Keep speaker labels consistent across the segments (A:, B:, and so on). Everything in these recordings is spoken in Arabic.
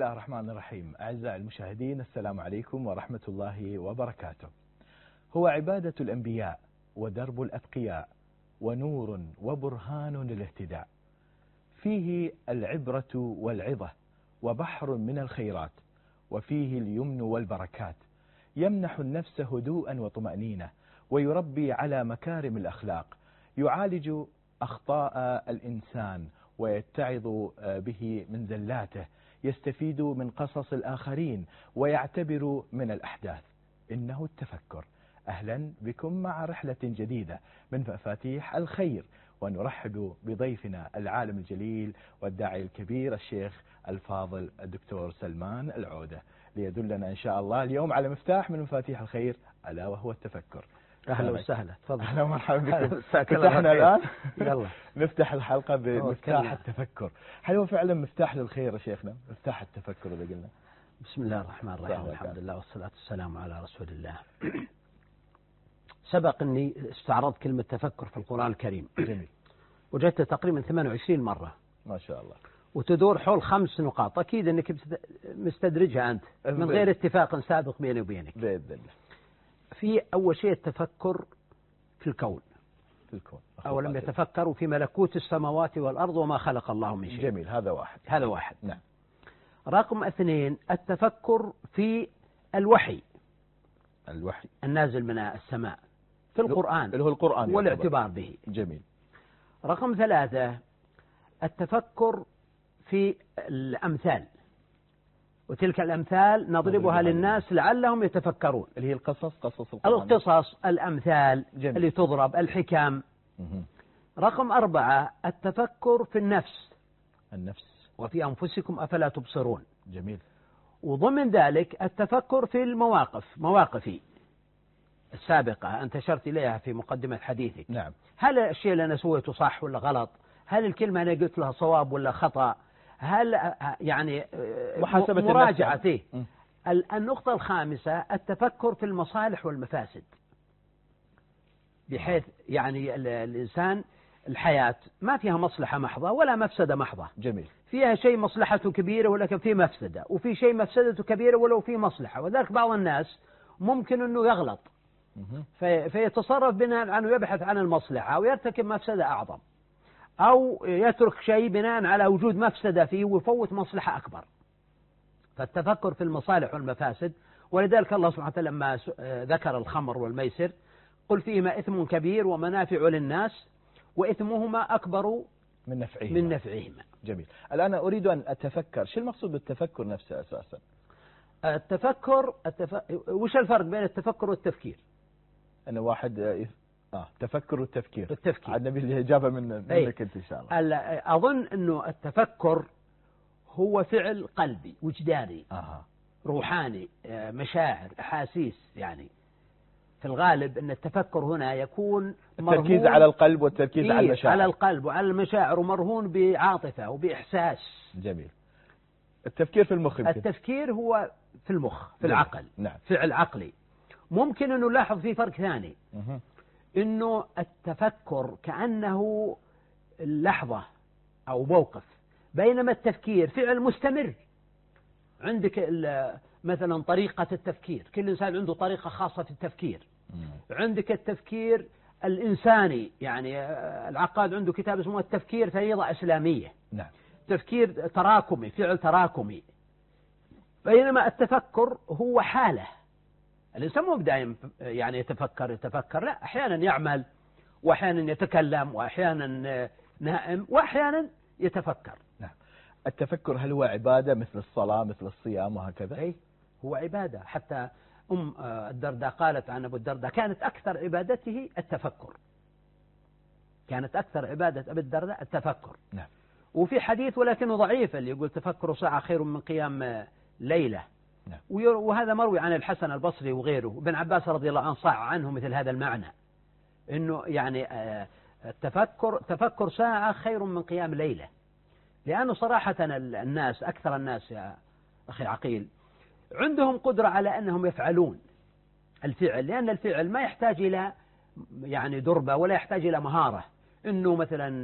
A: الله الرحمن الرحيم. أعزائي المشاهدين، السلام عليكم ورحمة الله وبركاته. هو عبادة الأنبياء ودرب الأتقياء ونور وبرهان للاهتداء، فيه العبرة والعظة وبحر من الخيرات، وفيه اليمن والبركات، يمنح النفس هدوءا وطمأنينة، ويربي على مكارم الأخلاق، يعالج أخطاء الإنسان ويتعظ به من زلاته، يستفيد من قصص الآخرين ويعتبر من الأحداث. إنه التفكر. أهلا بكم مع رحلة جديدة من مفاتيح الخير، ونرحب بضيفنا العالم الجليل والداعي الكبير الشيخ الفاضل الدكتور سلمان العودة، ليدلنا إن شاء الله اليوم على مفتاح من مفاتيح الخير، ألا وهو التفكر.
B: أهلا وسهلا، تفضل.
A: أهلا ومرحبا بكم. فتحنا الآن
B: يلا
A: نفتح الحلقة بمفتاح التفكر. هل هو فعلا مفتاح للخير يا شيخنا؟ مفتاح التفكر إذا قلنا.
B: بسم الله الرحمن الرحيم، الحمد لله والصلاة والسلام على رسول الله. سبق أني استعرضت كلمة تفكر في القرآن الكريم.
A: جميل.
B: وجدت تقريبا 28 مرة
A: ما شاء الله،
B: وتدور حول 5 نقاط. أكيد أنك مستدرجها أنت من غير اتفاق سابق بيني وبينك.
A: بإذن الله.
B: في أول شيء التفكر في الكون. أولم يتفكروا في ملكوت السماوات والأرض وما خلق الله من شيء.
A: جميل، هذا واحد.
B: هذا واحد.
A: نعم.
B: رقم 2 التفكر في الوحي.
A: الوحي
B: النازل من السماء في القرآن،
A: اللي هو القرآن،
B: والاعتبار به.
A: جميل.
B: رقم 3 التفكر في الأمثال، وتلك الأمثال نضربها للناس لعلهم يتفكرون،
A: اللي هي القصص، قصص القرآن.
B: القصص، الأمثال.
A: جميل.
B: اللي تضرب، الحكام. رقم 4 التفكر في النفس. وفي أنفسكم أفلا تبصرون.
A: جميل.
B: وضمن ذلك التفكر في المواقف، مواقفي السابقة أنت أشرت إليها في مقدمة حديثك.
A: نعم.
B: هل الشيء اللي أنا سويته صح ولا غلط؟ هل الكلمة أنا قلت لها صواب ولا خطأ؟ هل يعني
A: محاسبة
B: مراجعته. النقطة 5 التفكر في المصالح والمفاسد، بحيث يعني الإنسان الحياة ما فيها مصلحة محضة ولا مفسدة محضة.
A: جميل.
B: فيها شيء مصلحته كبيرة ولكن فيه مفسدة، وفي شيء مفسدته كبيرة ولو فيه مصلحة. وذلك بعض الناس ممكن أنه يغلط فيتصرف بناء عنه، يبحث عن المصلحة ويرتكب مفسدة أعظم، أو يترك شيء بناء على وجود مفسدة فيه ويفوت مصلحة أكبر. فالتفكر في المصالح والمفاسد. ولذلك الله سبحانه وتعالى لما ذكر الخمر والميسر قل فيهما إثم كبير ومنافع للناس وإثمهما أكبر من نفعهما.
A: جميل. الآن أريد أن أتفكر، شو المقصود بالتفكر نفسه أساسا؟
B: وش الفرق بين التفكر والتفكير؟
A: أنا واحد تفكر والتفكير.
B: التفكير.
A: نبي الإجابة منك أنت إن شاء الله.
B: أظن أنه التفكر هو فعل قلبي وجداني روحاني، مشاعر، أحاسيس. يعني في الغالب أن التفكر هنا يكون
A: التركيز على القلب والتركيز على المشاعر.
B: على القلب وعلى المشاعر، ومرهون بعاطفة وبإحساس.
A: جميل. التفكير في المخ.
B: التفكير هو في المخ، في العقل.
A: نعم.
B: فعل عقلي. ممكن أنه نلاحظ فيه فرق ثاني، أنه التفكر كأنه لحظة أو موقف، بينما التفكير فعل مستمر. عندك مثلا طريقة التفكير، كل إنسان عنده طريقة خاصة في التفكير. عندك التفكير الإنساني، يعني العقاد عنده كتاب اسمه التفكير فريضة إسلامية.
A: نعم.
B: تفكير تراكمي، فعل تراكمي. بينما التفكر هو حالة. الإنسان مو دائما يعني يتفكر، لا، أحيانا يعمل، وأحيانا يتكلم، وأحيانا نائم، وأحيانا يتفكر.
A: نعم. التفكر هل هو عبادة مثل الصلاة مثل الصيام وهكذا؟
B: أي، هو عبادة. حتى الدرداء قالت عن أبو الدرداء كانت أكثر عبادته التفكر. كانت أكثر عبادة أبو الدرداء التفكر.
A: نعم.
B: وفي حديث ولكنه ضعيف اللي يقول تفكر ساعة خير من قيام ليلة.
A: نعم.
B: وهذا مروي عن الحسن البصري وغيره. ابن عباس رضي الله عنه صح عنه مثل هذا المعنى، إنه يعني تفكر ساعة خير من قيام ليلة. لأنه صراحة الناس، أكثر الناس يا أخي عقيل، عندهم قدرة على أنهم يفعلون الفعل، لأن الفعل ما يحتاج إلى يعني دربة ولا يحتاج إلى مهارة. إنه مثلا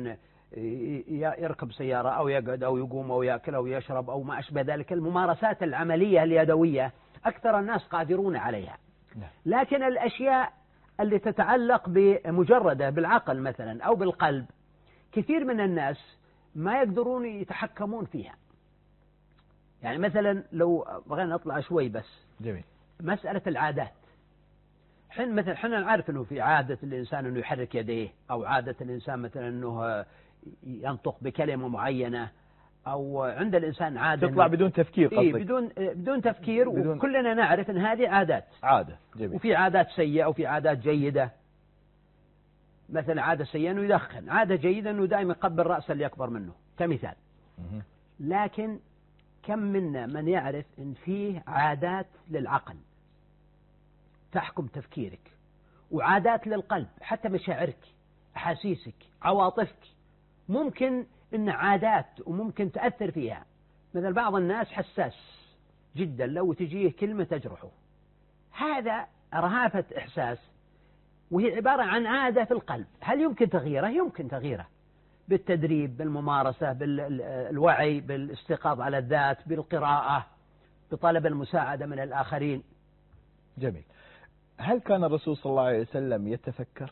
B: يركب سيارة أو يقعد أو يقوم أو يأكل أو يشرب أو ما أشبه ذلك. الممارسات العملية اليدوية أكثر الناس قادرون عليها، لكن الأشياء اللي تتعلق بمجردة بالعقل مثلا أو بالقلب كثير من الناس ما يقدرون يتحكمون فيها. يعني مثلا لو بغينا نطلع شوي بس
A: جميل.
B: مسألة العادات، مثلا احنا نعرف انه في عادة الانسان انه يحرك يديه، او عادة الانسان مثلا انه ينطق بكلمة معينة، او عند الانسان عادة
A: تطلع بدون تفكير قصدك.
B: بدون تفكير، وكلنا نعرف ان هذه عادات.
A: عادة. جميل.
B: وفي عادات سيئة وفي عادات جيدة. مثلا عادة سيئة انه يدخن، عادة جيدة انه دائما يقبل رأسه اللي اكبر منه كمثال. لكن كم منا من يعرف ان فيه عادات للعقل تحكم تفكيرك، وعادات للقلب، حتى مشاعرك، أحاسيسك، عواطفك، ممكن إن عادات وممكن تأثر فيها. مثل بعض الناس حساس جدا، لو تجيه كلمة تجرحه، هذا رهافة إحساس، وهي عبارة عن عادة في القلب. هل يمكن تغييره؟ يمكن تغييره بالتدريب، بالممارسة، بالوعي، بالاستيقاظ على الذات، بالقراءة، بطلب المساعدة من الآخرين.
A: جميل. هل كان الرسول صلى الله عليه وسلم يتفكر؟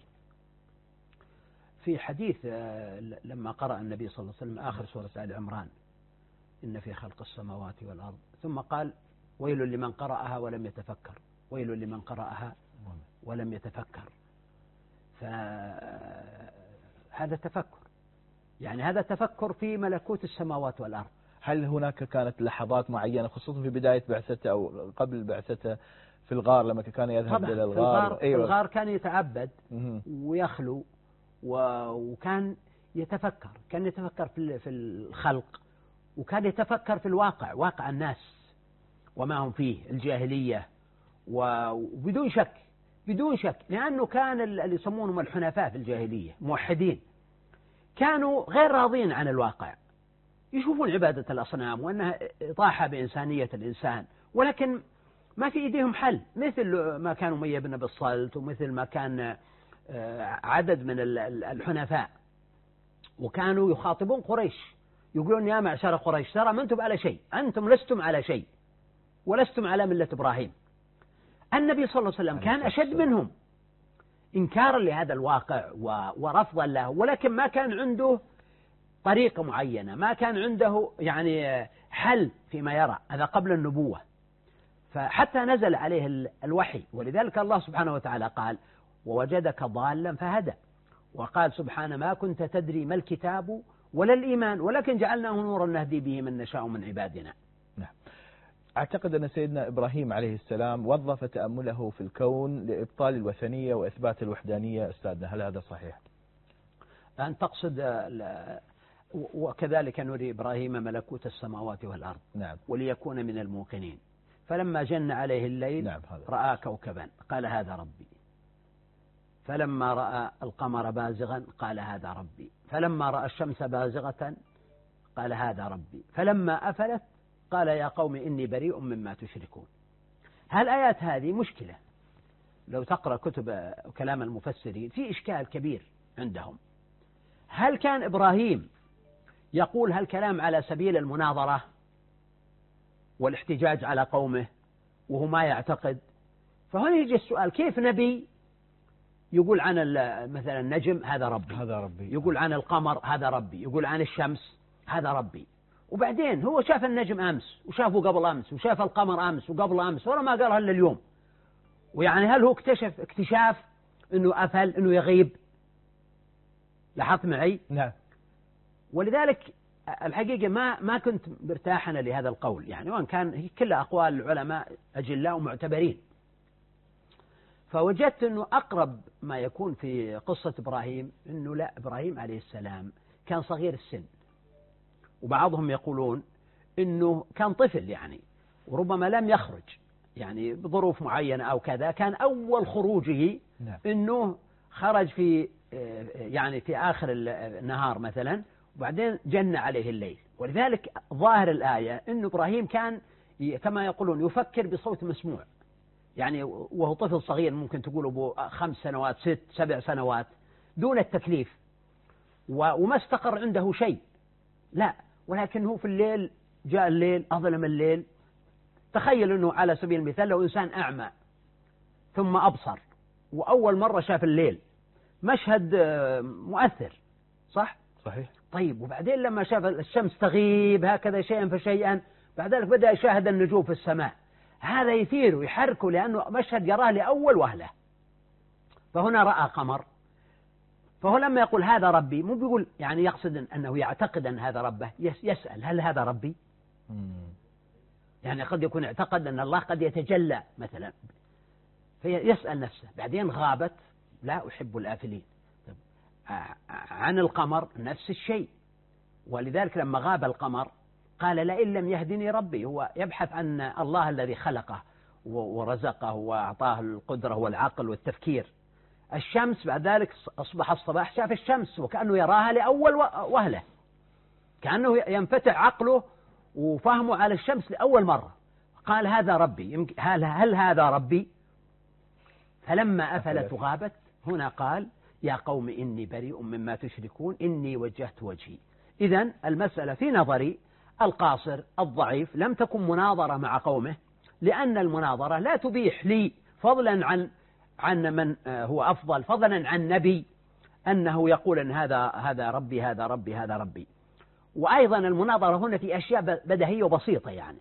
B: في حديث لما قرأ النبي صلى الله عليه وسلم آخر سورة آل عمران، إن في خلق السماوات والأرض، ثم قال ويل لمن قرأها ولم يتفكر، ويل لمن قرأها ولم يتفكر. فهذا تفكر، يعني هذا تفكر في ملكوت السماوات والأرض.
A: هل هناك كانت لحظات معينة خصوصا في بداية بعثته أو قبل بعثته في الغار لما كان يذهب إلى الغار؟
B: في الغار كان يتعبد ويخلو، وكان يتفكر، كان يتفكر في الخلق، وكان يتفكر في الواقع، واقع الناس وما هم فيه، الجاهلية، وبدون شك، بدون شك، لأنه كان اللي يسمونهم الحنفاء في الجاهلية موحدين، كانوا غير راضين عن الواقع، يشوفون عبادة الأصنام وأنها إطاحة بإنسانية الإنسان، ولكن ما في إيديهم حل، مثل ما كانوا أمية بن أبي الصلت، ومثل ما كان عدد من الحنفاء، وكانوا يخاطبون قريش يقولون يا معشر قريش ترى ما أنتم على شيء، أنتم لستم على شيء ولستم على ملة إبراهيم. النبي صلى الله عليه وسلم كان أشد منهم إنكارا لهذا الواقع ورفضا له، ولكن ما كان عنده طريقة معينة، ما كان عنده يعني حل فيما يرى، هذا قبل النبوة. فحتى نزل عليه الوحي، ولذلك الله سبحانه وتعالى قال ووجدك ضالا فهدى، وقال سبحانه ما كنت تدري ما الكتاب ولا الإيمان ولكن جعلناه نورا نهدي به من نشاء من عبادنا.
A: نعم. أعتقد أن سيدنا إبراهيم عليه السلام وظف تأمله في الكون لإبطال الوثنية وإثبات الوحدانية أستاذنا، هل هذا صحيح؟
B: أن تقصد وكذلك نري إبراهيم ملكوت السماوات والأرض.
A: نعم.
B: وليكون من الموقنين، فلما جن عليه الليل
A: نعم.
B: رأى كوكبا قال هذا ربي، فلما رأى القمر بازغا قال هذا ربي، فلما رأى الشمس بازغة قال هذا ربي، فلما أفلت قال يا قوم إني بريء مما تشركون. هالآيات هذه مشكلة، لو تقرأ كتب كلام المفسرين في إشكال كبير عندهم. هل كان إبراهيم يقول هالكلام على سبيل المناظرة والاحتجاج على قومه وهو ما يعتقد؟ فهنا يجي السؤال، كيف نبي يقول عن مثلا النجم هذا ربي،
A: هذا ربي،
B: يقول عن القمر هذا ربي، يقول عن الشمس هذا ربي، وبعدين هو شاف النجم أمس وشافه قبل أمس وشاف القمر أمس وقبل أمس ولا ما قالها إلا اليوم، ويعني هل هو اكتشاف أنه أفل، أنه يغيب؟ لاحظت معي؟
A: نعم.
B: ولذلك الحقيقة ما كنت مرتاحا لهذا القول، يعني وان كان كل أقوال العلماء أجلاء ومعتبرين، فوجدت أنه أقرب ما يكون في قصة إبراهيم أنه لا، إبراهيم عليه السلام كان صغير السن، وبعضهم يقولون أنه كان طفل يعني، وربما لم يخرج يعني بظروف معينة أو كذا، كان أول خروجه أنه خرج في يعني في آخر النهار مثلا، وبعدين جن عليه الليل. ولذلك ظاهر الآية أن إبراهيم كان كما يقولون يفكر بصوت مسموع، يعني وهو طفل صغير، ممكن تقول أبو 5 سنوات 6 7 سنوات دون التكليف، وما استقر عنده شيء، لا، ولكنه في الليل جاء الليل أظلم الليل. تخيل أنه على سبيل المثال لو إنسان أعمى ثم أبصر وأول مرة شاف الليل، مشهد مؤثر، صح؟
A: صحيح.
B: طيب وبعدين لما شاف الشمس تغيب هكذا شيئا فشيئا، بعد ذلك بدأ يشاهد النجوم في السماء، هذا يثير ويحركه لأنه مشهد يراه لأول وهلة. فهنا رأى قمر، فهو لما يقول هذا ربي مو بيقول يعني يقصد أنه يعتقد أن هذا ربه، يسأل هل هذا ربي؟ يعني قد يكون اعتقد أن الله قد يتجلى مثلا، فيسأل نفسه. بعدين غابت، لا أحب الآفلين. عن القمر نفس الشيء، ولذلك لما غاب القمر قال لئن لم يهدني ربي، هو يبحث عن الله الذي خلقه ورزقه وأعطاه القدرة والعقل والتفكير. الشمس بعد ذلك أصبح الصباح شاف الشمس وكأنه يراها لأول وهلة، كأنه ينفتح عقله وفهمه على الشمس لأول مرة، قال هذا ربي، هل هذا ربي؟ فلما أفلت وغابت هنا قال يا قوم إني بريء مما تشركون إني وجهت وجهي. إذن المسألة في نظري القاصر الضعيف لم تكن مناظرة مع قومه، لأن المناظرة لا تبيح لي فضلا عن من هو أفضل، فضلا عن نبي، أنه يقول أن هذا ربي هذا ربي هذا ربي. وأيضا المناظرة هنا في أشياء بديهية وبسيطة يعني.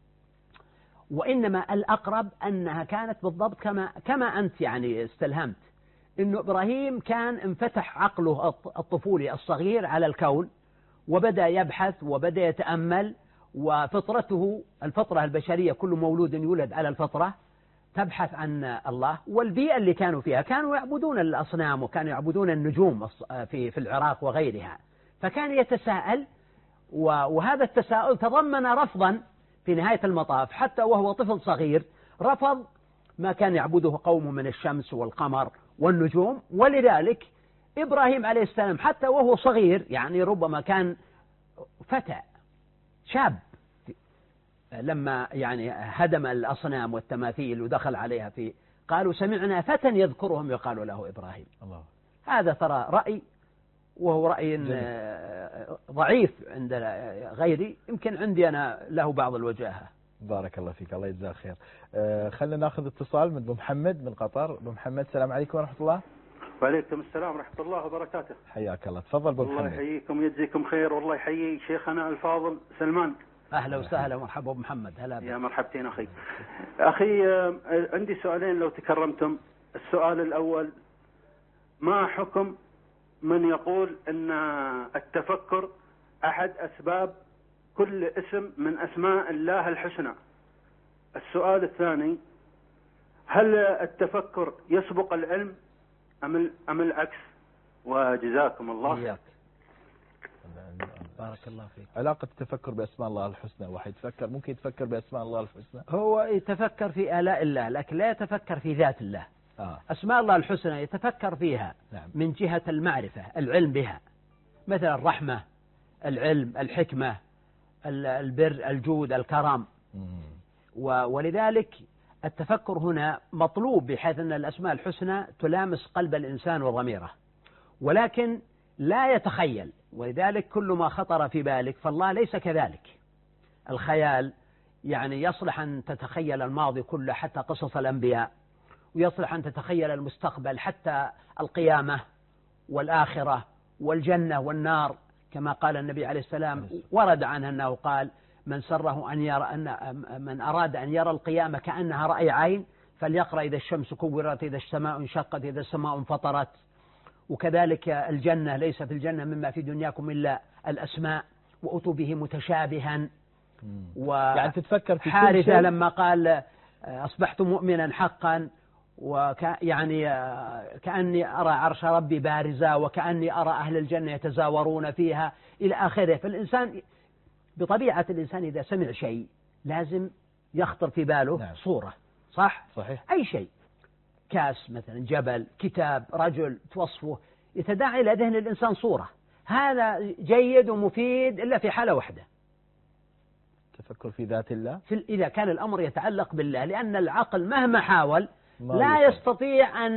B: وإنما الأقرب أنها كانت بالضبط كما أنت يعني استلهمت، إنه إبراهيم كان انفتح عقله الطفولي الصغير على الكون وبدأ يبحث وبدأ يتأمل، وفطرته الفطرة البشرية كل مولود يولد على الفطرة تبحث عن الله. والبيئة اللي كانوا فيها كانوا يعبدون الأصنام وكانوا يعبدون النجوم في العراق وغيرها، فكان يتساءل، وهذا التساؤل تضمن رفضا في نهاية المطاف، حتى وهو طفل صغير رفض ما كان يعبده قومه من الشمس والقمر والنجوم. ولذلك إبراهيم عليه السلام حتى وهو صغير، يعني ربما كان فتى شاب، لما يعني هدم الأصنام والتماثيل ودخل عليها قالوا سمعنا فتى يذكرهم يقال له إبراهيم.
A: الله.
B: هذا ترى رأي، وهو رأي ضعيف عند غيري، يمكن عندي أنا له بعض الوجاهة.
A: بارك الله فيك، الله يجزاك خير. خلينا ناخذ اتصال من أبو محمد من قطر. أبو محمد السلام عليكم ورحمة الله.
C: وعليكم السلام ورحمة الله وبركاته.
A: حياك الله، تفضل أبو محمد.
C: الله يحييكم ويجزيكم خير، والله يحيي شيخنا الفاضل سلمان.
B: أهلا وسهلا ومرحبا أبو محمد. هلا
C: يا مرحبتين أخي. أخي عندي سؤالين لو تكرمتم. السؤال الأول، ما حكم من يقول أن التفكر أحد أسباب كل اسم من أسماء الله الحسنى؟ السؤال الثاني، هل التفكر يسبق العلم أم العكس؟ وجزاكم الله.
B: إياك. بارك الله فيك.
A: علاقة التفكر بأسماء الله الحسنى، واحد يتفكر ممكن يتفكر بأسماء الله الحسنى،
B: هو يتفكر في آلاء الله لكن لا يتفكر في ذات الله. أسماء الله الحسنى يتفكر فيها من جهة المعرفة، العلم بها، مثل الرحمة، العلم، الحكمة، البر، الجود، الكرم. ولذلك التفكر هنا مطلوب، بحيث أن الأسماء الحسنى تلامس قلب الإنسان وضميره، ولكن لا يتخيل. ولذلك كل ما خطر في بالك فالله ليس كذلك. الخيال يعني يصلح أن تتخيل الماضي كله حتى قصص الأنبياء، ويصلح أن تتخيل المستقبل حتى القيامة والآخرة والجنة والنار، كما قال النبي عليه السلام، ورد عنه أنه قال من سره أن يرى من أراد أن يرى القيامة كأنها رأي عين فليقرأ إذا الشمس كورت، إذا السماء انشقت، إذا السماء انفطرت. وكذلك الجنة، ليس في الجنة مما في دنياكم إلا الأسماء، وأتوا به متشابها.
A: يعني تتفكر في
B: حارثة لما قال أصبحت مؤمنا حقا، يعني كأني أرى عرش ربي بارزا، وكأني أرى أهل الجنة يتزاورون فيها إلى آخره. فالإنسان بطبيعة الإنسان إذا سمع شيء لازم يخطر في باله صورة، صح؟
A: صحيح.
B: أي شيء، كاس مثلا، جبل، كتاب، رجل توصفه، يتداعي إلى ذهن الإنسان صورة. هذا جيد ومفيد إلا في حالة واحدة،
A: تفكر في ذات الله،
B: إذا كان الأمر يتعلق بالله، لأن العقل مهما حاول لا يستطيع أن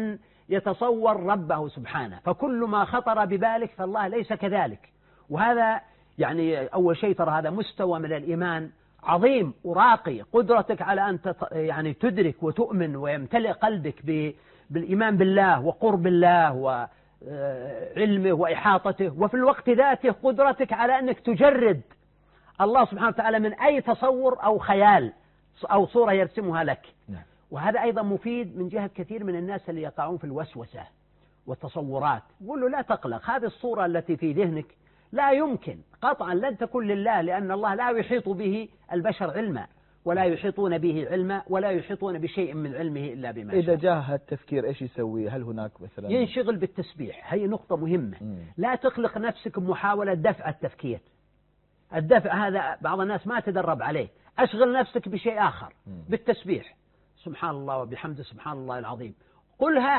B: يتصور ربه سبحانه، فكل ما خطر ببالك فالله ليس كذلك. وهذا يعني أول شيء ترى هذا مستوى من الإيمان عظيم وراقي، قدرتك على أن يعني تدرك وتؤمن ويمتلئ قلبك بالإيمان بالله وقرب الله وعلمه وإحاطته، وفي الوقت ذاته قدرتك على أنك تجرد الله سبحانه وتعالى من أي تصور أو خيال أو صورة يرسمها لك. وهذا أيضا مفيد من جهة كثير من الناس اللي يقعون في الوسوسة والتصورات. يقول له لا تقلق، هذه الصورة التي في ذهنك لا يمكن قطعا لن تكون لله، لأن الله لا يحيط به البشر علما، ولا يحيطون به علما، ولا يحيطون بشيء من علمه إلا بما شاء.
A: إذا جاء التفكير إيش يسوي؟ هل هناك مثلا
B: ينشغل بالتسبيح؟ هي نقطة مهمة. لا تقلق نفسك بمحاولة دفع التفكير. الدفع هذا بعض الناس ما تدرب عليه. أشغل نفسك بشيء آخر، بالتسبيح، سبحان الله وبحمده سبحان الله العظيم. قلها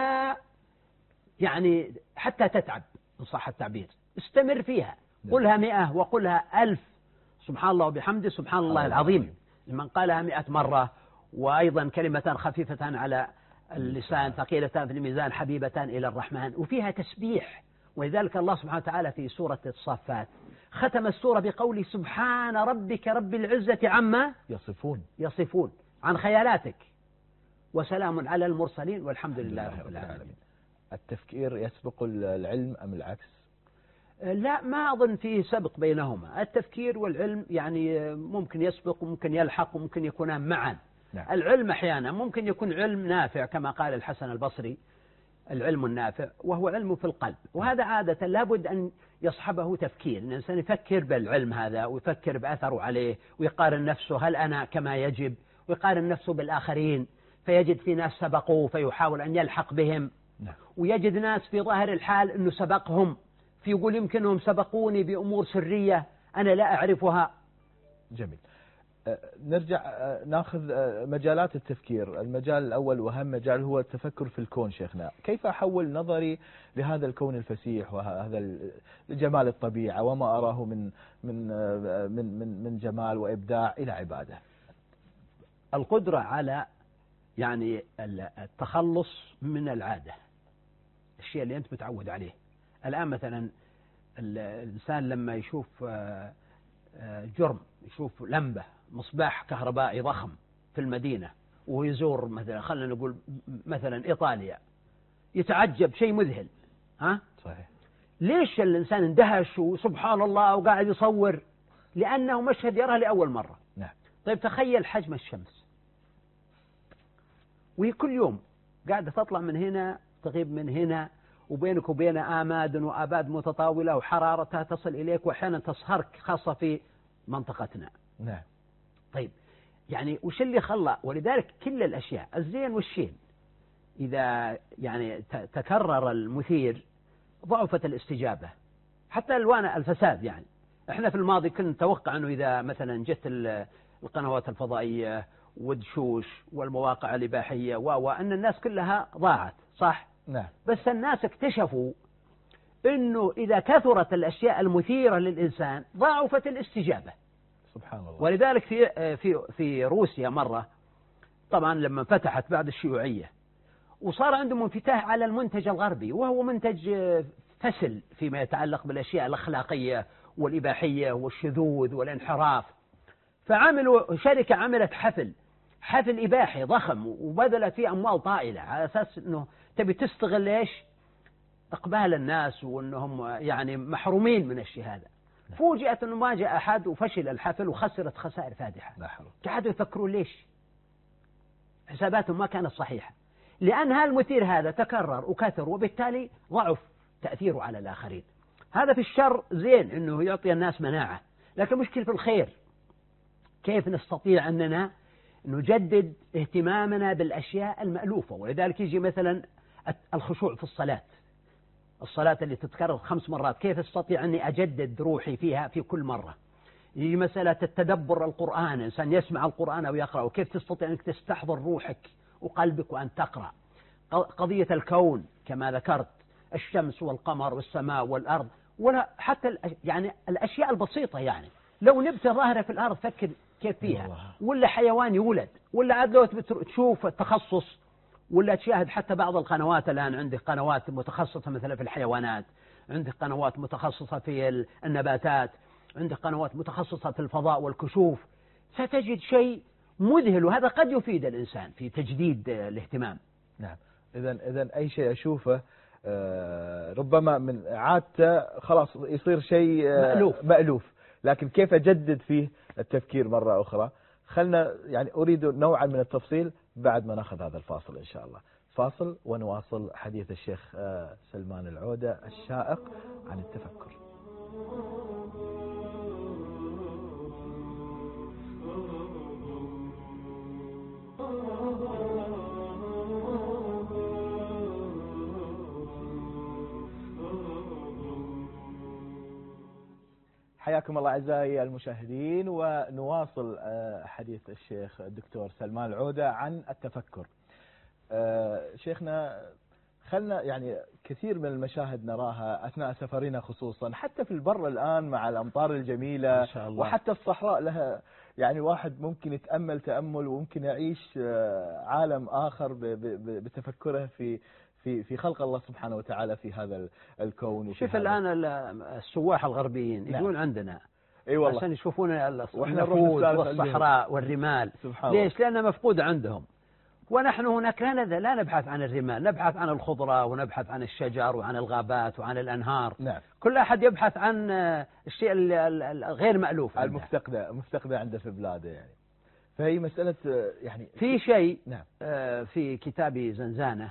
B: حتى تتعب إن صح التعبير. استمر فيها، قلها 100 وقلها 1000 سبحان الله وبحمده سبحان الله العظيم، لمن قالها 100 مرة. وأيضا كلمتان خفيفتان على اللسان ثقيلتان في الميزان حبيبتان إلى الرحمن، وفيها تسبيح. ولذلك الله سبحانه وتعالى في سورة الصافات ختم السورة بقوله سبحان ربك رب العزة عما يصفون عن خيالاتك، وسلام على المرسلين والحمد لله رب العالمين.
A: التفكير يسبق العلم أم العكس؟
B: لا، ما أظن فيه سبق بينهما. التفكير والعلم يعني ممكن يسبق وممكن يلحق وممكن يكونان معا. العلم أحيانا ممكن يكون علم نافع كما قال الحسن البصري العلم النافع، وهو علم في القلب، وهذا عادة لابد أن يصحبه تفكير. الإنسان يفكر بالعلم هذا ويفكر بأثره عليه، ويقارن نفسه هل أنا كما يجب، ويقارن نفسه بالآخرين، فيجد في ناس سبقوه فيحاول أن يلحق بهم، ويجد ناس في ظاهر الحال أنه سبقهم فيقول يمكنهم سبقوني بأمور سرية أنا لا أعرفها.
A: جميل. نرجع ناخذ مجالات التفكير. المجال الأول وأهم مجال هو التفكر في الكون. شيخنا، كيف أحول نظري لهذا الكون الفسيح وهذا جمال الطبيعة وما أراه من جمال وإبداع إلى عبادة؟
B: القدرة على يعني التخلص من العادة، الشيء اللي أنت متعود عليه. الآن مثلا الإنسان لما يشوف جرم، يشوف لمبة مصباح كهربائي ضخم في المدينة، وهو يزور مثلا خلينا نقول مثلا إيطاليا، يتعجب شيء مذهل.
A: صحيح.
B: ليش الإنسان اندهش وسبحان الله وقاعد يصور؟ لأنه مشهد يراه لأول مرة. طيب تخيل حجم الشمس، وهي كل يوم قاعدة تطلع من هنا تغيب من هنا، وبينك وبين آماد وآباد متطاولة، وحرارتها تصل إليك وأحيانا تصهرك، خاصة في منطقتنا. طيب يعني وش اللي خلى؟ ولذلك كل الأشياء الزين والشين إذا يعني تكرر المثير ضعفت الاستجابة. حتى ألوان الفساد، يعني احنا في الماضي كنا نتوقع أنه إذا مثلا جت القنوات الفضائية والدشوش والمواقع الإباحية وأن الناس كلها ضاعت، صح؟ بس الناس اكتشفوا أنه إذا كثرت الأشياء المثيرة للإنسان ضعفت الاستجابة.
A: سبحان الله.
B: ولذلك في روسيا مرة، طبعا لما فتحت بعد الشيوعية وصار عندهم انفتاح على المنتج الغربي، وهو منتج فسل فيما يتعلق بالأشياء الأخلاقية والإباحية والشذوذ والانحراف، فعملوا شركة عملت حفل إباحي ضخم وبذلت فيه أموال طائلة على أساس أنه تبي تستغل إيش؟ إقبال الناس وأنهم يعني محرومين من الشيء هذا. فوجئت أنه ما جاء أحد وفشل الحفل وخسرت خسائر فادحة. قعدوا يفكرون ليش؟ حساباتهم ما كانت صحيحة، لأن هالمثير هذا تكرر وكثر، وبالتالي ضعف تأثيره على الآخرين. هذا في الشر زين أنه يعطي الناس مناعة، لكن مشكلة في الخير كيف نستطيع أننا نجدد اهتمامنا بالأشياء المألوفة. ولذلك يجي مثلا الخشوع في الصلاة اللي تتكرر 5 مرات، كيف استطيع أني أجدد روحي فيها في كل مرة؟ يجي مسألة التدبر القرآن، الإنسان يسمع القرآن أو يقرأ، وكيف تستطيع أنك تستحضر روحك وقلبك وأن تقرأ. قضية الكون كما ذكرت، الشمس والقمر والسماء والأرض، ولا حتى يعني الأشياء البسيطة، يعني لو نبتة ظاهرة في الأرض فكر كيف فيها، ولا حيوان يولد، ولا عاد لو تشوف التخصص ولا تشاهد حتى بعض القنوات الآن، عندك قنوات متخصصة مثلا في الحيوانات، عندك قنوات متخصصة في النباتات، عندك قنوات متخصصة في الفضاء والكشوف، ستجد شيء مذهل، وهذا قد يفيد الإنسان في تجديد الاهتمام.
A: نعم. إذن أي شيء أشوفه ربما من عادته خلاص يصير شيء مألوف، لكن كيف أجدد فيه التفكير مرة أخرى؟ خلنا يعني أريد نوعا من التفصيل بعد ما نأخذ هذا الفاصل إن شاء الله. فاصل ونواصل حديث الشيخ سلمان العودة الشائق عن التفكر. حياكم الله أعزائي المشاهدين، ونواصل حديث الشيخ الدكتور سلمان العودة عن التفكر. شيخنا، خلنا يعني كثير من المشاهد نراها أثناء سفرنا، خصوصا حتى في البر الآن مع الأمطار الجميلة، ما شاء الله، وحتى الصحراء لها يعني واحد ممكن يتأمل تأمل وممكن يعيش عالم آخر بتفكره في خلق الله سبحانه وتعالى في هذا الكون.
B: شوف الآن السواح الغربيين يجون عندنا
A: والله
B: عشان يشوفون النفوذ والصحراء والرمال. ليش؟ لأنها مفقودة عندهم. ونحن هناك لا نبحث عن الرمال، نبحث عن الخضرة ونبحث عن الشجر وعن الغابات وعن الأنهار.
A: نعم.
B: كل أحد يبحث عن الشيء الغير مألوف،
A: المفتقدة عنده في بلاده يعني. فهي مسألة يعني
B: في شيء.
A: نعم.
B: في كتابي زنزانة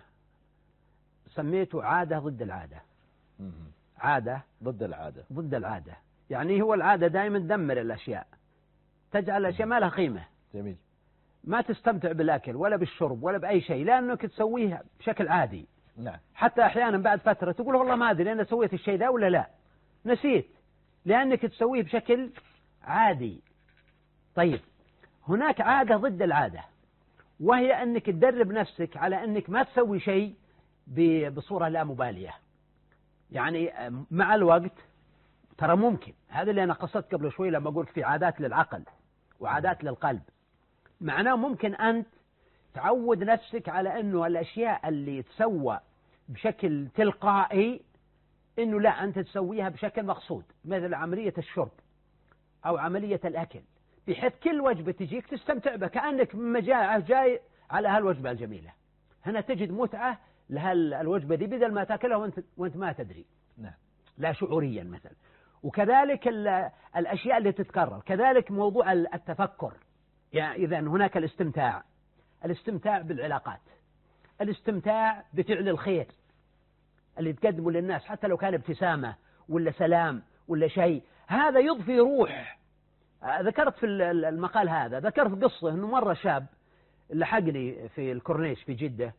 B: سميته عادة ضد العادة. عادة ضد العادة. يعني هو العادة دائما تدمر الأشياء، تجعل الأشياء ما لها قيمة.
A: جميل.
B: ما تستمتع بالأكل ولا بالشرب ولا بأي شيء، لأنك تسويه بشكل عادي.
A: نعم.
B: حتى أحيانا بعد فترة تقول والله ما أدري أنا سويت الشيء ده ولا لا، نسيت، لأنك تسويه بشكل عادي. طيب، هناك عادة ضد العادة، وهي أنك تدرب نفسك على أنك ما تسوي شيء بصورة لا مبالية. يعني مع الوقت ترى ممكن، هذا اللي أنا قصدت قبل شوي لما قلت في عادات للعقل وعادات للقلب. معناه ممكن أنت تعود نفسك على أنه الأشياء اللي تسوى بشكل تلقائي أنه لا، أنت تسويها بشكل مقصود، مثل عملية الشرب أو عملية الأكل، بحيث كل وجبة تجيك تستمتع بها كأنك مجاعة جاي على هالوجبة الجميلة. هنا تجد متعة لهالوجبة دي بدل ما تأكلها وأنت ما تدري.
A: نعم.
B: لا شعوريا مثلا. وكذلك الأشياء اللي تتكرر، كذلك موضوع التفكر. يعني إذا هناك الاستمتاع بالعلاقات، الاستمتاع بفعل الخير اللي تقدمه للناس، حتى لو كان ابتسامة ولا سلام ولا شيء، هذا يضفي روح. ذكرت في المقال هذا، ذكرت قصة أنه مرة شاب لحقني في الكورنيش في جدة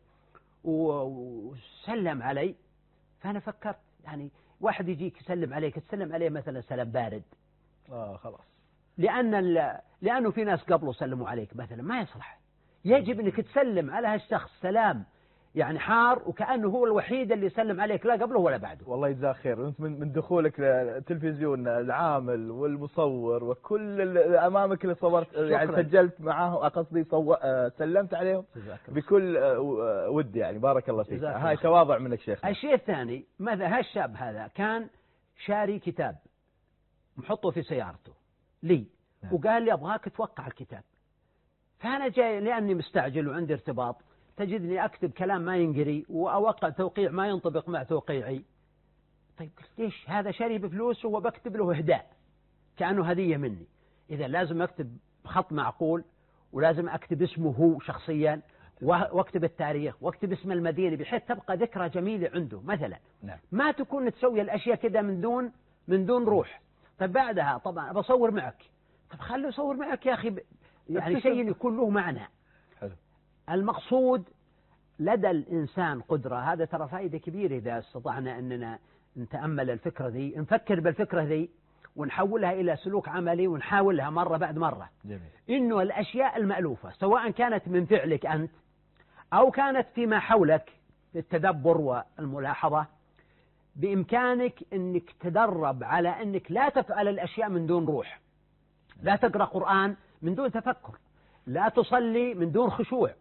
B: وسلم علي، فأنا فكرت يعني واحد يجيك يسلم عليك تسلم عليه مثلا سلام بارد،
A: خلاص،
B: لأنه في ناس قبله سلموا عليك مثلا، ما يصلح. يجب أنك تسلم على هالشخص سلام يعني حار، وكأنه هو الوحيد اللي يسلم عليك لا قبله ولا بعده.
A: والله يجزاك خير. أنت من دخولك للتلفزيون، العامل والمصور وكل اللي أمامك اللي صورت يعني سجلت معاه، قصدي سلمت عليهم بكل ود يعني. بارك الله فيك، هاي تواضع منك شيخ.
B: الشيء الثاني، ماذا هالشاب هذا كان شاري كتاب محطه في سيارته لي، وقال لي أبغاك توقع الكتاب. فأنا جاي لأني مستعجل وعندي ارتباط، تجدني أكتب كلام ما ينقري وأوقع توقيع ما ينطبق مع توقيعي. طيب قلت ليش؟ هذا شاري بفلوس وبكتب له إهداء كأنه هدية مني. إذا لازم أكتب بخط معقول، ولازم أكتب اسمه هو شخصيا، واكتب التاريخ، واكتب اسم المدينة، بحيث تبقى ذكرى جميلة عنده مثلا. ما تكون تسوي الأشياء كده من دون روح. طيب بعدها طبعا بصور معك، طب خليه يصور معك يا أخي، يعني شيء يكون له معنى.
A: حلو.
B: المقصود لدى الإنسان قدرة، هذا ترى فائدة كبيرة إذا استطعنا أننا نتأمل الفكرة ذي، نفكر بالفكرة ذي ونحولها إلى سلوك عملي ونحاولها مرة بعد مرة.
A: جميل.
B: إنه الأشياء المألوفة سواء كانت من فعلك أنت أو كانت فيما حولك بالتدبر والملاحظة، بإمكانك أنك تدرب على أنك لا تفعل الأشياء من دون روح. لا تقرأ قرآن من دون تفكر، لا تصلي من دون خشوع،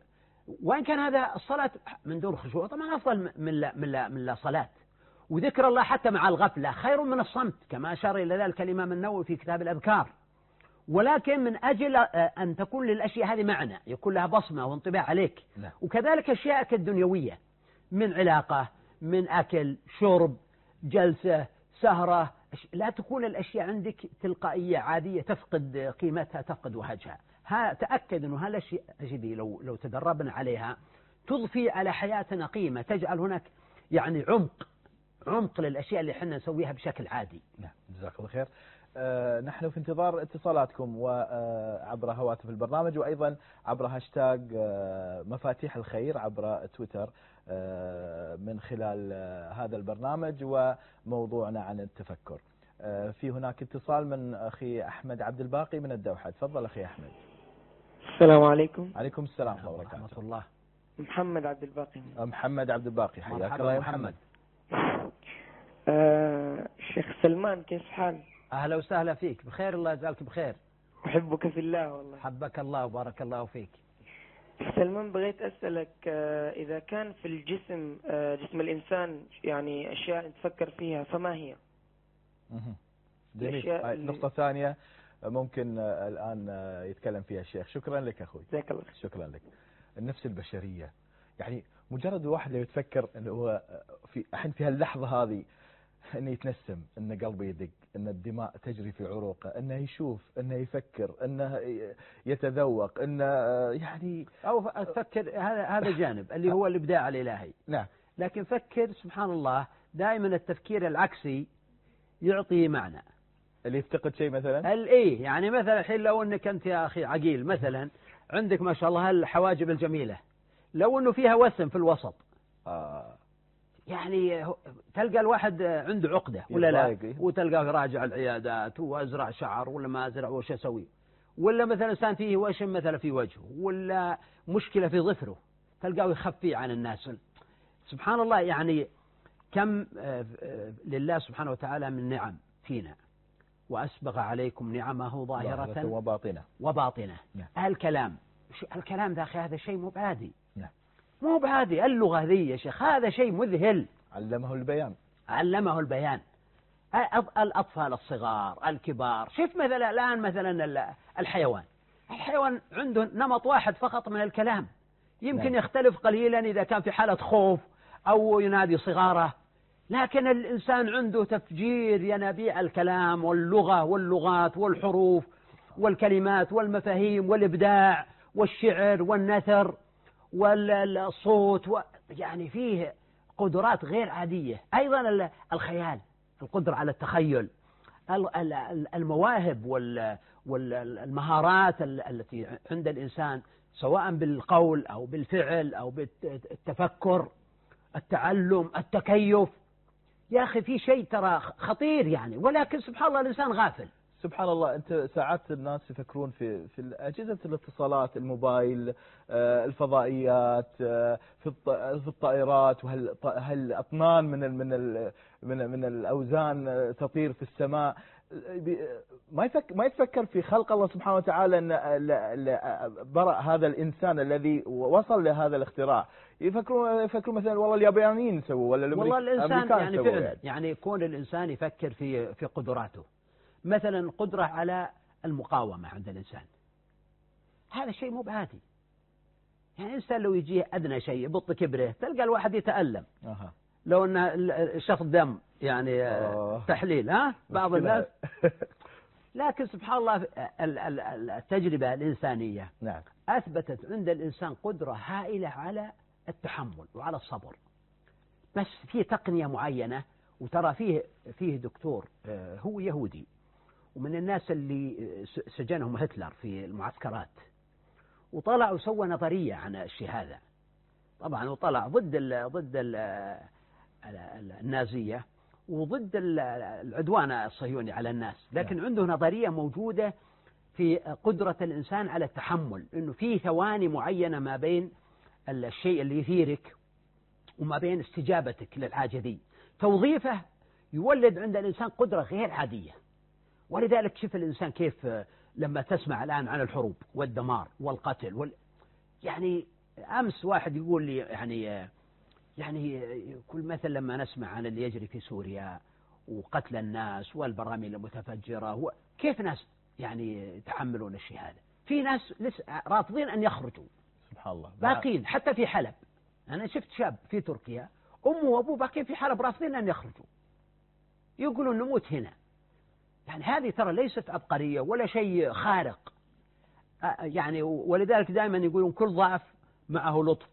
B: وإن كان هذا الصلاة من دون خشوع طبعا أفضل من لا صلاة. وذكر الله حتى مع الغفلة خير من الصمت كما أشار إلى ذلك الإمام النووي في كتاب الأذكار. ولكن من أجل أن تكون للأشياء هذه معنى يكون لها بصمة وانطباع عليك.
A: لا.
B: وكذلك أشياءك الدنيوية من علاقة، من أكل، شرب، جلسة، سهرة، لا تكون الأشياء عندك تلقائية عادية تفقد قيمتها، تفقد وهجها. تأكد أنه هالأشياء دي لو تدربنا عليها تضفي على حياتنا قيمة، تجعل هناك يعني عمق للأشياء اللي احنا نسويها بشكل عادي.
A: نعم جزاك الله خير. نحن في انتظار اتصالاتكم وعبر هواتف البرنامج وأيضا عبر هاشتاج مفاتيح الخير عبر تويتر من خلال هذا البرنامج وموضوعنا عن التفكر. في هناك اتصال من أخي أحمد عبد الباقي من الدوحة. تفضل أخي أحمد.
D: السلام عليكم.
A: عليكم السلام ورحمة
B: الله.
D: محمد عبد الباقي.
A: محمد عبد الباقي حياك الله يا محمد.
D: شيخ سلمان كيف حال؟
B: أهلا وسهلا فيك، بخير الله يجعلك بخير.
D: أحبك في الله والله.
B: حبك الله وبارك الله فيك.
D: سلمان بغيت أسألك إذا كان في الجسم جسم الإنسان يعني أشياء تفكر فيها فما هي؟
A: جميل. نقطة ثانية ممكن الآن يتكلم فيها الشيخ. شكرا لك أخوي.
D: جزاك الله.
A: شكرا لك. النفس البشرية يعني مجرد الواحد اللي يتفكر انه هو في هاللحظة هذه انه يتنسم، انه قلبه يدق، ان الدماء تجري في عروقه، انه يشوف، انه يفكر، انه يتذوق، انه يعني
B: او افكر هذا جانب اللي هو الابداع الالهي.
A: نعم.
B: لكن فكر سبحان الله دائما التفكير العكسي يعطي معنى.
A: اللي يفتقد شيء مثلا
B: ايه يعني مثلا الحين لو انك انت يا اخي عقيل مثلا عندك ما شاء الله الحواجب الجميلة، لو انه فيها وسم في الوسط يعني تلقى الواحد عنده عقدة ولا لا، وتلقاه يراجع العيادات وازرع شعر ولا ما ازرع وش اسوي، ولا مثلا انسان فيه وشم مثلا في وجهه ولا مشكلة في ظفره تلقاه يخفي عن الناس. سبحان الله يعني كم لله سبحانه وتعالى من نعم فينا، وأسبغ عليكم نعمه ظاهرة وباطنة.
A: نعم.
B: الكلام ذا أخي هذا شيء مو بعادي.
A: نعم.
B: مو بعادي. اللغة ذي يا شيخ هذا شيء مذهل. علمه البيان. الأطفال الصغار الكبار، شوف مثلا الآن مثلا الحيوان عنده نمط واحد فقط من الكلام، يمكن
A: نعم.
B: يختلف قليلا إذا كان في حالة خوف أو ينادي صغاره، لكن الإنسان عنده تفجير ينابيع الكلام واللغة واللغات والحروف والكلمات والمفاهيم والإبداع والشعر والنثر والصوت يعني فيه قدرات غير عادية. أيضا الخيال، القدرة على التخيل، المواهب والمهارات التي عند الإنسان سواء بالقول أو بالفعل أو بالتفكر، التعلم، التكيف. يا أخي في شيء ترى خطير يعني، ولكن سبحان الله الإنسان غافل.
A: سبحان الله. أنت ساعات الناس يفكرون في أجهزة الاتصالات، الموبايل، الفضائيات، في الطائرات، وهل أطنان من الأوزان تطير في السماء. ما يتفكر في خلق الله سبحانه وتعالى أن برأ هذا الإنسان الذي وصل لهذا الاختراع. يفكرون مثلا والله اليابانيين سووا ولا
B: والله الإنسان يعني
A: سووا
B: فعلا يعني يكون الإنسان يفكر في قدراته. مثلا قدرة على المقاومة عند الإنسان، هذا شيء مو بعادي. يعني الإنسان لو يجيه أدنى شيء يبط كبره تلقى الواحد يتألم. لو أن شخص دم يعني تحليل بعض الناس. لكن سبحان الله التجربة الإنسانية
A: نعم.
B: أثبتت عند الإنسان قدرة هائلة على التحمل وعلى الصبر، بس في تقنية معينة. وترى فيه دكتور هو يهودي ومن الناس اللي سجنهم هتلر في المعسكرات، وطلع وسوى نظرية عن الشيء هذا طبعا، وطلع ضد النازية وضد العدوان الصهيوني على الناس، لكن عنده نظرية موجودة في قدرة الإنسان على التحمل، إنه في ثواني معينة ما بين الشيء اللي يثيرك وما بين استجابتك للحاجة دي، توظيفه يولد عند الإنسان قدرة غير عادية. ولذلك شوف الإنسان كيف لما تسمع الآن عن الحروب والدمار والقتل يعني أمس واحد يقول لي يعني كل مثل لما نسمع عن اللي يجري في سوريا وقتل الناس والبراميل المتفجرة، كيف ناس يعني يتحملون الشيء هذا؟ في ناس لسه رافضين أن يخرجوا،
A: سبحان الله،
B: باقين حتى في حلب. أنا شفت شاب في تركيا أمه وأبوه باقين في حلب رافضين أن يخرجوا، يقولون نموت هنا. يعني هذه ترى ليست عبقرية ولا شيء خارق يعني. ولذلك دائما يقولون كل ضعف معه لطف،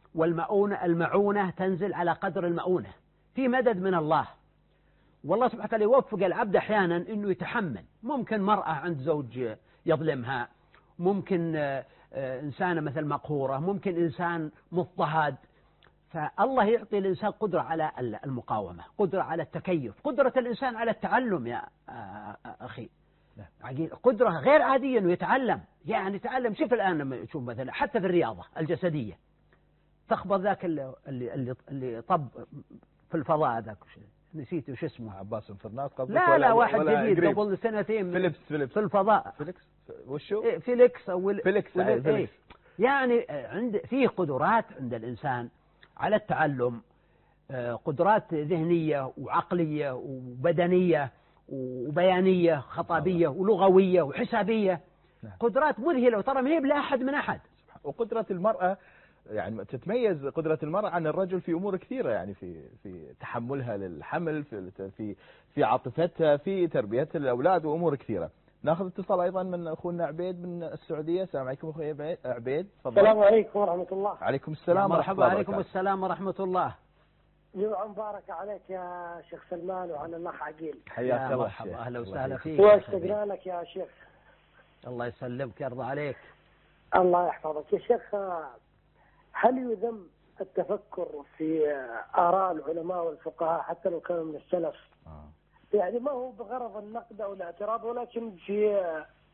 B: المعونة تنزل على قدر المؤونة، في مدد من الله. والله سبحانه وتعالى يوفق العبد أحيانا أنه يتحمل. ممكن مرأة عند زوج يظلمها، ممكن إنسانة مثل مقهورة، ممكن إنسان مضطهد، فالله يعطي الإنسان قدرة على المقاومة، قدرة على التكيف، قدرة الإنسان على التعلم يا أخي عقيل، قدرة غير عادية أنه يتعلم. يعني يتعلم. شوف الآن لما تشوف مثلا حتى في الرياضة الجسدية، تخبط ذاك اللي طب في الفضاء ذاك، نسيت وش اسمه،
A: عباس فرناس قبل،
B: لا واحد جديد قبل سنتين
A: فيليبس
B: في الفضاء،
A: وشو
B: فيليكس أو
A: فيليكس.
B: يعني فيه قدرات عند الإنسان على التعلم، قدرات ذهنية وعقلية وبدنية وبيانية خطابية ولغوية وحسابية، قدرات مذهلة، وترى ما هي بلا أحد من أحد.
A: وقدرة المرأة يعني تتميز قدرة المرأة عن الرجل في أمور كثيرة، يعني في تحملها للحمل، في عاطفتها، في تربية الأولاد وأمور كثيرة. ناخذ اتصال أيضا من أخونا عبيد من السعودية. السلام عليكم أخوي عبيد، تفضل.
C: السلام عليكم ورحمة الله.
A: عليكم السلام.
B: مرحبا. عليكم السلام ورحمة الله.
C: جمعة مباركة عليك يا شيخ سلمان وعلى الأخ عقيل.
A: حياك الله.
B: مرحبا، أهلا وسهلا فيك.
C: واشتقنا لك يا شيخ.
B: الله يسلمك، يرضى عليك.
C: الله يحفظك يا شيخ. هل يذم التفكر في آراء العلماء والفقهاء حتى لو كانوا من السلف؟ يعني ما هو بغرض النقد أو الاعتراض، ولكن في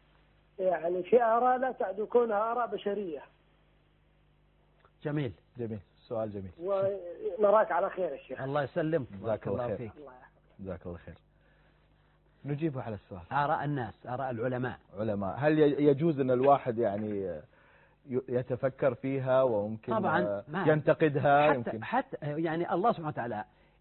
C: آراء لا تعد كونها آراء بشرية.
B: جميل،
A: سؤال جميل.
C: ونراك على خير يا شيخ.
B: الله يسلمك،
A: جزاك الله خير.
B: فيك.
A: جزاك الله خير. نجيب على السؤال.
B: آراء الناس، آراء العلماء.
A: هل يجوز أن الواحد يعني يتفكر فيها وممكن
B: طبعا
A: ينتقدها؟
B: حتى يعني الله سبحانه وتعالى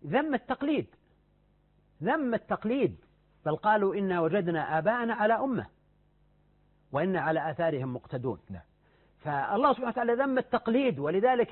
B: ذم التقليد، بل قالوا إنا وجدنا آباءنا على أمة وإنا على آثارهم مقتدون. فالله سبحانه وتعالى ذم التقليد، ولذلك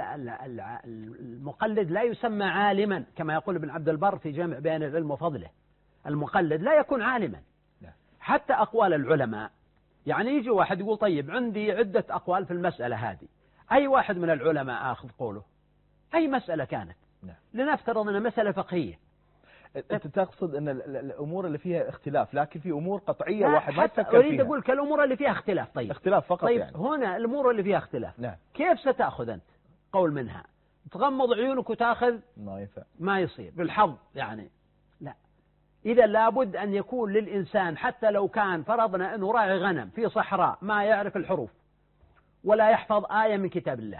B: المقلد لا يسمى عالما، كما يقول ابن عبد البر في جامع بيان العلم وفضله. المقلد لا يكون عالما. حتى أقوال العلماء، يعني يجي واحد يقول طيب عندي عدة أقوال في المسألة هذه، أي واحد من العلماء آخذ قوله، أي مسألة كانت. لنفترض أنها مسألة فقهية،
A: أنت تقصد أن الأمور اللي فيها اختلاف، لكن في أمور قطعية واحد ما يفكر فيها.
B: أريد أقول كالأمور اللي فيها اختلاف. طيب
A: اختلاف فقط.
B: طيب
A: يعني
B: هنا الأمور اللي فيها اختلاف، كيف ستأخذ أنت قول منها؟ تغمض عيونك وتأخذ؟
A: ما ينفع،
B: ما يصير بالحظ يعني. لا، إذا لابد أن يكون للإنسان، حتى لو كان فرضنا أنه راعي غنم في صحراء ما يعرف الحروف ولا يحفظ آية من كتاب الله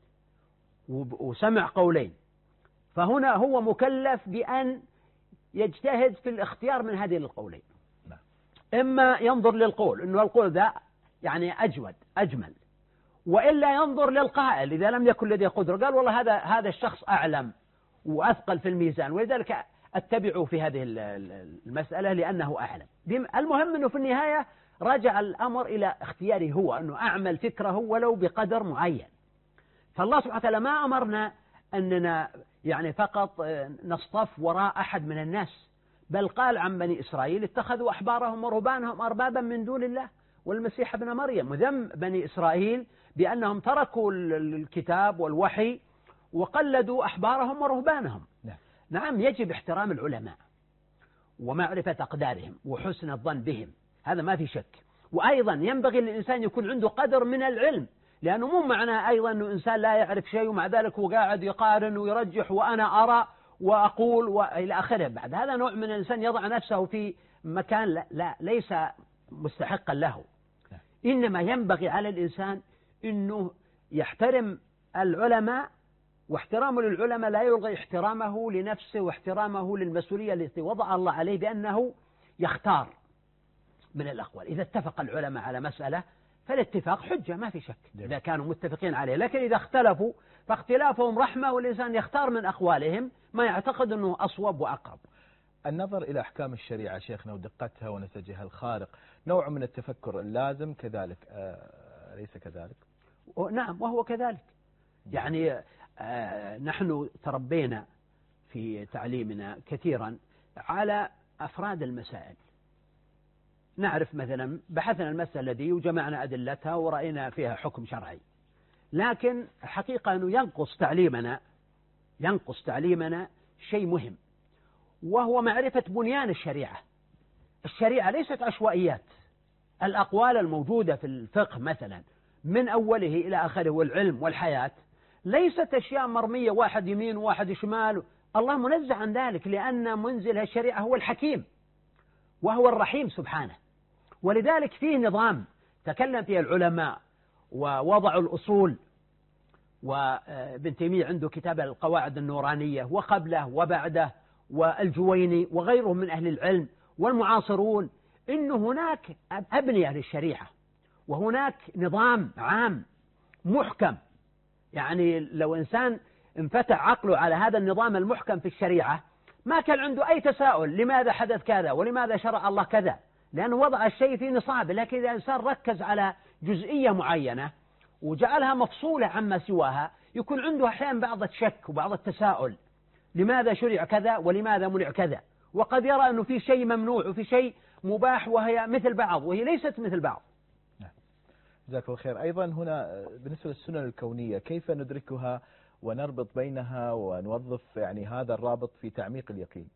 B: وسمع قولين، فهنا هو مكلف بأن يجتهد في الاختيار من هذه القولين. إما ينظر للقول أنه القول ذا يعني أجود أجمل، وإلا ينظر للقائل إذا لم يكن لديه قدرة، قال والله هذا الشخص أعلم وأثقل في الميزان، ولذلك أتبعه في هذه المسألة لأنه أعلم. المهم أنه في النهاية رجع الأمر إلى اختياره هو، أنه أعمل فكره ولو بقدر معين. فالله سبحانه وتعالى ما أمرنا أننا يعني فقط نصطف وراء أحد من الناس، بل قال عن بني إسرائيل اتخذوا أحبارهم ورهبانهم أربابا من دون الله والمسيح ابن مريم، وذم بني إسرائيل بأنهم تركوا الكتاب والوحي وقلدوا أحبارهم ورهبانهم. نعم، يجب احترام العلماء ومعرفة أقدارهم وحسن الظن بهم، هذا ما في شك. وأيضا ينبغي للإنسان يكون عنده قدر من العلم، لأنه مو معنى أيضا أنه إنسان لا يعرف شيء ومع ذلك هو قاعد يقارن ويرجح وأنا أرى وأقول وإلى آخره. بعد هذا نوع من الإنسان يضع نفسه في مكان لا ليس مستحقا له. إنما ينبغي على الإنسان أنه يحترم العلماء، واحترامه للعلماء لا يلغي احترامه لنفسه واحترامه للمسؤولية التي وضع الله عليه بأنه يختار من الأقوال. إذا اتفق العلماء على مسألة فالاتفاق حجة ما في شك إذا كانوا متفقين عليه، لكن إذا اختلفوا فاختلافهم رحمة، والإنسان يختار من أقوالهم ما يعتقد أنه أصوب وأقرب.
A: النظر إلى أحكام الشريعة شيخنا ودقتها ونسجها الخارق نوع من التفكر اللازم كذلك، أليس كذلك؟
B: نعم وهو كذلك. يعني نحن تربينا في تعليمنا كثيرا على أفراد المسائل، نعرف مثلا بحثنا المسألة دي وجمعنا أدلتها ورأينا فيها حكم شرعي، لكن الحقيقة أنه ينقص تعليمنا شيء مهم، وهو معرفة بنيان الشريعة. الشريعة ليست عشوائيات. الأقوال الموجودة في الفقه مثلا من أوله إلى آخره والعلم والحياة ليست أشياء مرمية، واحد يمين وواحد شمال. الله منزه عن ذلك، لأن منزل الشريعة هو الحكيم وهو الرحيم سبحانه. ولذلك فيه نظام تكلم فيه العلماء ووضعوا الأصول، وابن تيمية عنده كتاب القواعد النورانية، وقبله وبعده والجويني وغيرهم من أهل العلم والمعاصرون، إن هناك أبنية للشريعة وهناك نظام عام محكم. يعني لو إنسان انفتح عقله على هذا النظام المحكم في الشريعة ما كان عنده أي تساؤل لماذا حدث كذا ولماذا شرع الله كذا، لأنه وضع الشيء في نصابه. لكن إذا إنسان ركز على جزئية معينة وجعلها مفصولة عما سواها يكون عنده أحيانا بعض الشك وبعض التساؤل، لماذا شرع كذا ولماذا منع كذا، وقد يرى أنه في شيء ممنوع وفي شيء مباح وهي مثل بعض وهي ليست مثل بعض.
A: جزاك الله خير. أيضا هنا بالنسبة للسنن الكونية كيف ندركها ونربط بينها ونوظف يعني هذا الرابط في تعميق اليقين؟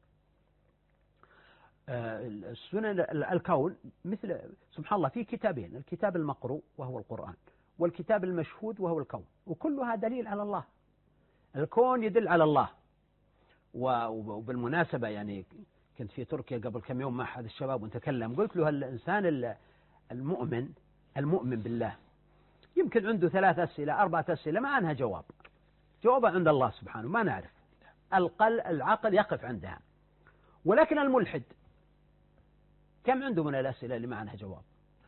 B: السنن الكون مثل سبحان الله في كتابين، الكتاب المقروء وهو القرآن، والكتاب المشهود وهو الكون، وكلها دليل على الله. الكون يدل على الله. وبالمناسبة يعني كنت في تركيا قبل كم يوم مع أحد الشباب ونتكلم، قلت له الإنسان المؤمن بالله يمكن عنده 3 أسئلة 4 أسئلة ما عنها جوابها عند الله سبحانه ما نعرف، العقل يقف عندها. ولكن الملحد كم عنده من الأسئلة اللي ما عنها جواب؟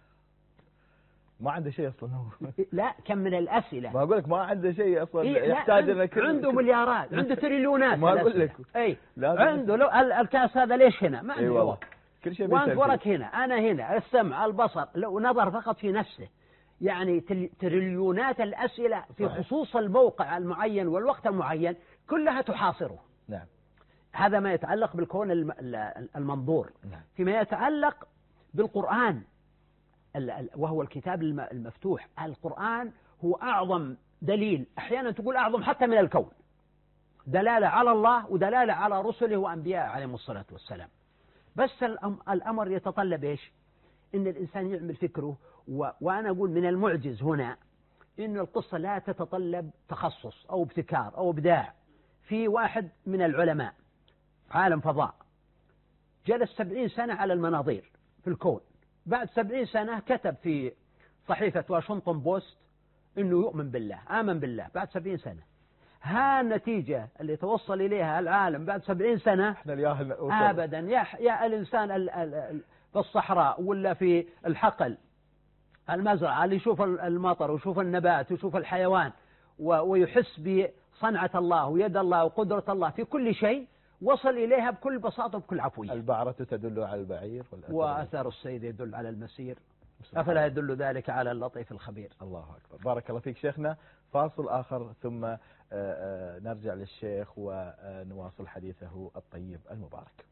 A: ما عنده شيء أصلا هو.
B: لا كم من الأسئلة،
A: ما أقول لك ما عنده شيء أصلا يحتاج إنك
B: عنده مليارات، عنده تريليونات.
A: ما أقول لك
B: عنده لو الكاس هذا ليش هنا ما عنده جواب.
A: كل شيء
B: وأنت ورك هنا أنا هنا، السمع البصر، لو نظر فقط في نفسه يعني تريليونات الأسئلة في خصوص الموقع المعين والوقت المعين كلها تحاصره.
A: نعم.
B: هذا ما يتعلق بالكون المنظور.
A: نعم.
B: فيما يتعلق بالقرآن وهو الكتاب المفتوح، القرآن هو أعظم دليل، أحيانا تقول أعظم حتى من الكون، دلالة على الله ودلالة على رسله وأنبياء عليهم الصلاة والسلام. بس الأمر يتطلب إيش؟ إن الإنسان يعمل فكره. وأنا أقول من المعجز هنا إن القصة لا تتطلب تخصص أو ابتكار أو إبداع. في واحد من العلماء عالم فضاء جلس 70 سنة على المناظير في الكون، بعد 70 سنة كتب في صحيفة واشنطن بوست إنه يؤمن بالله، آمن بالله بعد 70 سنة. ها النتيجة اللي توصل إليها العالم بعد 70 سنة. أبدا يا الإنسان في الصحراء ولا في الحقل المزرعة اللي يشوف المطر ويشوف النبات ويشوف الحيوان ويحس بصنعة الله ويد الله وقدرة الله في كل شيء، وصل إليها بكل بساطة وبكل عفوية.
A: البعرة تدل على البعير
B: وأثر الصيد يدل على المسير، أفلا يدل ذلك على اللطيف الخبير.
A: الله أكبر. بارك الله فيك شيخنا. فاصل آخر ثم نرجع للشيخ ونواصل حديثه الطيب المبارك.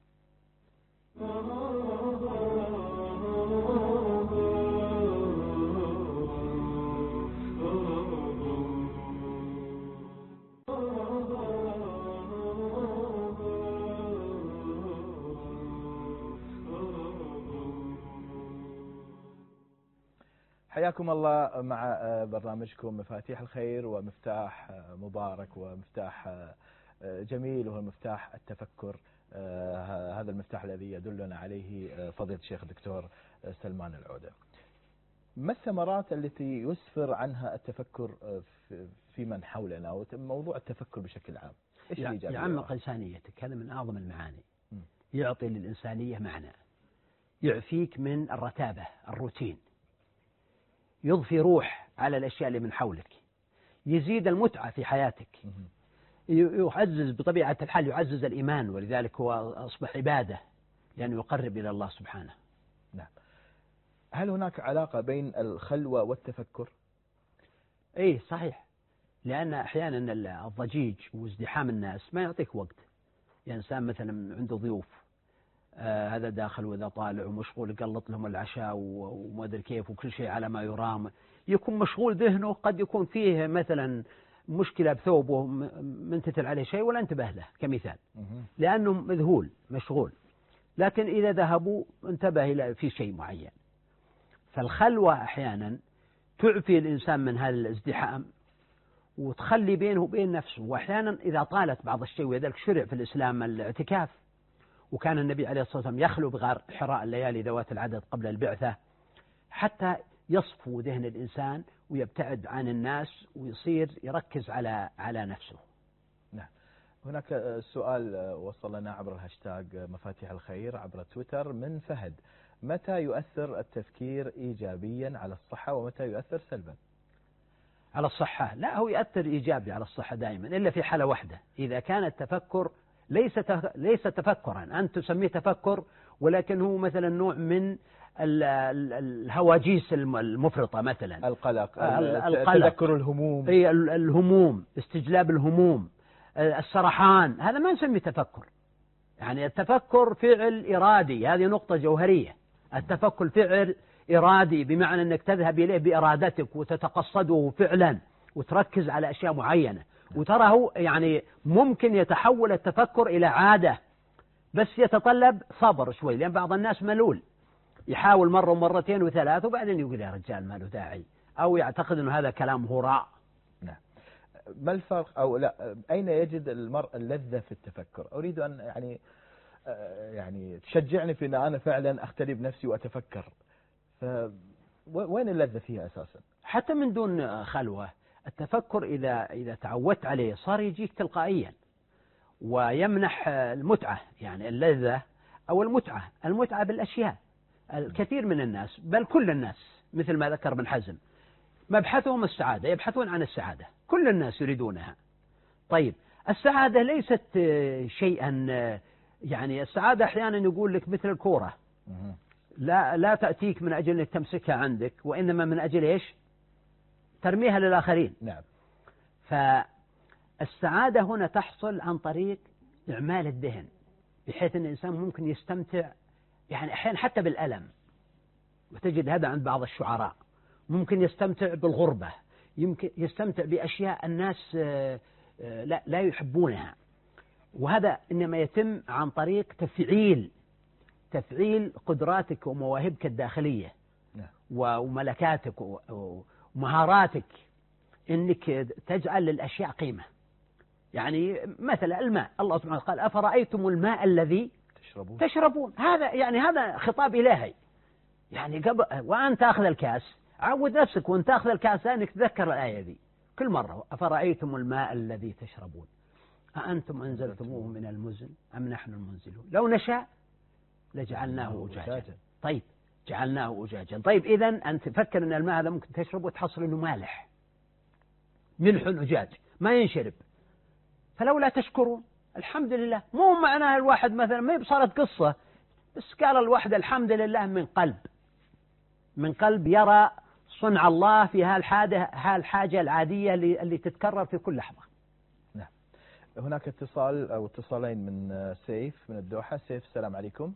A: حياكم الله مع برنامجكم مفاتيح الخير، ومفتاح مبارك ومفتاح جميل وهو مفتاح التفكر. هذا المفتاح الذي يدلنا عليه فضيلة الشيخ الدكتور سلمان العودة. ما الثمرات التي يسفر عنها التفكر في من حولنا وموضوع التفكر بشكل عام؟
B: يعمق إنسانيتك، هذا من أعظم المعاني. يعطي للإنسانية معنى، يعفيك من الرتابة الروتين، يضفي روح على الأشياء اللي من حولك، يزيد المتعة في حياتك، يعزز بطبيعة الحال، يعزز الإيمان، ولذلك هو أصبح عبادة لأنه يقرب إلى الله سبحانه.
A: نعم. هل هناك علاقة بين الخلوة والتفكر؟
B: إيه صحيح، لأن أحيانا الضجيج وازدحام الناس ما يعطيك وقت. يعني إنسان مثلا عنده ضيوف، هذا داخل وذا طالع ومشغول، يقلط لهم العشاء وما أدري كيف وكل شيء على ما يرام، يكون مشغول ذهنه، قد يكون فيه مثلا مشكلة بثوبه منتثر عليه شيء ولا انتبه له كمثال، لأنه مذهول مشغول. لكن إذا ذهبوا انتبه إلى في شيء معين. فالخلوة أحيانا تعفي الإنسان من هذا الازدحام وتخلي بينه وبين نفسه. وأحيانا إذا طالت بعض الشيء، وذلك شرع في الإسلام الاعتكاف، وكان النبي عليه الصلاة والسلام يخلو بغار حراء الليالي ذوات العدد قبل البعثة حتى يصفو ذهن الإنسان ويبتعد عن الناس ويصير يركز على نفسه.
A: نعم. هناك سؤال وصل لنا عبر الهاشتاج مفاتيح الخير عبر تويتر من فهد: متى يؤثر التفكير إيجابيا على الصحة ومتى يؤثر سلبا؟
B: على الصحة لا، هو يؤثر إيجابي على الصحة دائما، إلا في حالة واحدة، إذا كان التفكر ليس تفكرا أنت تسميه تفكر، ولكن هو مثلا نوع من الهواجيس المفرطة، مثلا
A: القلق، تذكر الهموم،
B: الهموم، استجلاب الهموم، السرحان، هذا ما نسميه تفكر. يعني التفكر فعل إرادي، هذه نقطة جوهرية. التفكر فعل إرادي بمعنى أنك تذهب إليه بإرادتك وتتقصده فعلا وتركز على أشياء معينة، وتراه يعني ممكن يتحول التفكر إلى عادة، بس يتطلب صبر شوي، لأن بعض الناس ملول يحاول مرة ومرتين وثلاث وبعدين يقول يا رجال ما له داعي، أو يعتقد أنه هذا كلام هراء.
A: نعم. ما الفرق أو لا، أين يجد المرء اللذة في التفكر؟ أريد أن يعني تشجعني في أن أنا فعلا أختلي بنفسي وأتفكر، وين اللذة فيها أساسا؟
B: حتى من دون خلوة التفكر إذا تعودت عليه صار يجيك تلقائيا ويمنح المتعة، يعني اللذة أو المتعة بالأشياء. الكثير من الناس بل كل الناس مثل ما ذكر ابن حزم مبحثهم السعادة، يبحثون عن السعادة، كل الناس يريدونها. طيب السعادة ليست شيئا، يعني السعادة أحيانا يقول لك مثل الكورة، لا تأتيك من أجل أنك تمسكها عندك، وإنما من أجل إيش؟ ترميها للآخرين.
A: نعم.
B: فالسعادة هنا تحصل عن طريق إعمال الذهن، بحيث أن الإنسان ممكن يستمتع، يعني أحيانا حتى بالألم، وتجد هذا عند بعض الشعراء، ممكن يستمتع بالغربة، يمكن يستمتع بأشياء الناس لا يحبونها، وهذا إنما يتم عن طريق تفعيل قدراتك ومواهبك الداخلية وملكاتك ومهاراتك، إنك تجعل للأشياء قيمة. يعني مثلا الماء، الله سبحانه قال أفرأيتم الماء الذي تشربون، هذا خطاب إلهي. يعني وأن تأخذ الكاس، عود نفسك وأن تأخذ الكاس أنك تذكر الآية دي كل مرة، أفرأيتم الماء الذي تشربون أأنتم أنزلتموه من المزن أم نحن المنزلون لو نشاء لجعلناه أجاجا. طيب جعلناه أجاجا، طيب إذن أنت تفكر أن الماء هذا ممكن تشربه وتحصل أنه مالح، ملح أجاج ما ينشرب، فلولا تشكرون. الحمد لله، مو معناها الواحد مثلا ما صارت قصة، بس قال الواحد الحمد لله من قلب يرى صنع الله في هالحاجة العادية اللي تتكرر في كل لحظة.
A: نعم. هناك اتصال أو اتصالين من سيف من الدوحة. سيف السلام عليكم.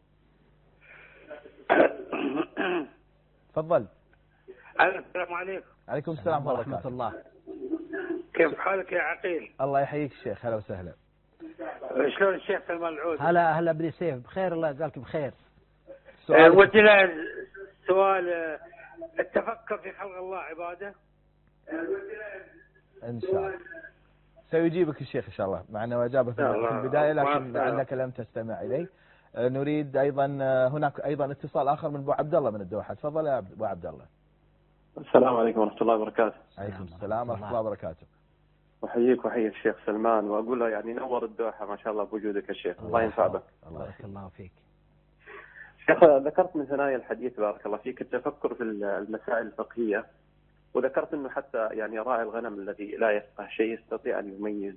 A: تفضل.
E: السلام عليكم.
A: عليكم السلام ورحمة الله.
E: كيف حالك يا عقيل؟
A: الله يحييك الشيخ، هلا وسهلا.
E: شلون الشيخ سلمان العود؟
B: هلا ابن سيف، بخير الله يجزاك بخير.
E: ودي له سؤال، التفكر في خلق الله عبادة؟
A: إن شاء الله سيجيبك الشيخ إن شاء الله، مع أنه أجابه في البداية لكن لعلك لم تستمع إليه. نريد أيضا هناك أيضا اتصال آخر من أبو عبد الله من الدوحة. تفضل يا أبو عبد الله.
F: السلام عليكم ورحمة الله وبركاته.
A: عليكم السلام ورحمة الله وبركاته.
F: أحييك وأحيي الشيخ سلمان، وأقول له يعني نور الدوحة ما شاء الله بوجودك يا شيخ، الله ينفع بك.
B: بارك الله فيك.
F: شيخ ذكرت من ثنايا الحديث بارك الله فيك التفكر في المسائل الفقهية، وذكرت أنه حتى يعني راعي الغنم الذي لا يفقه شيء يستطيع أن يميز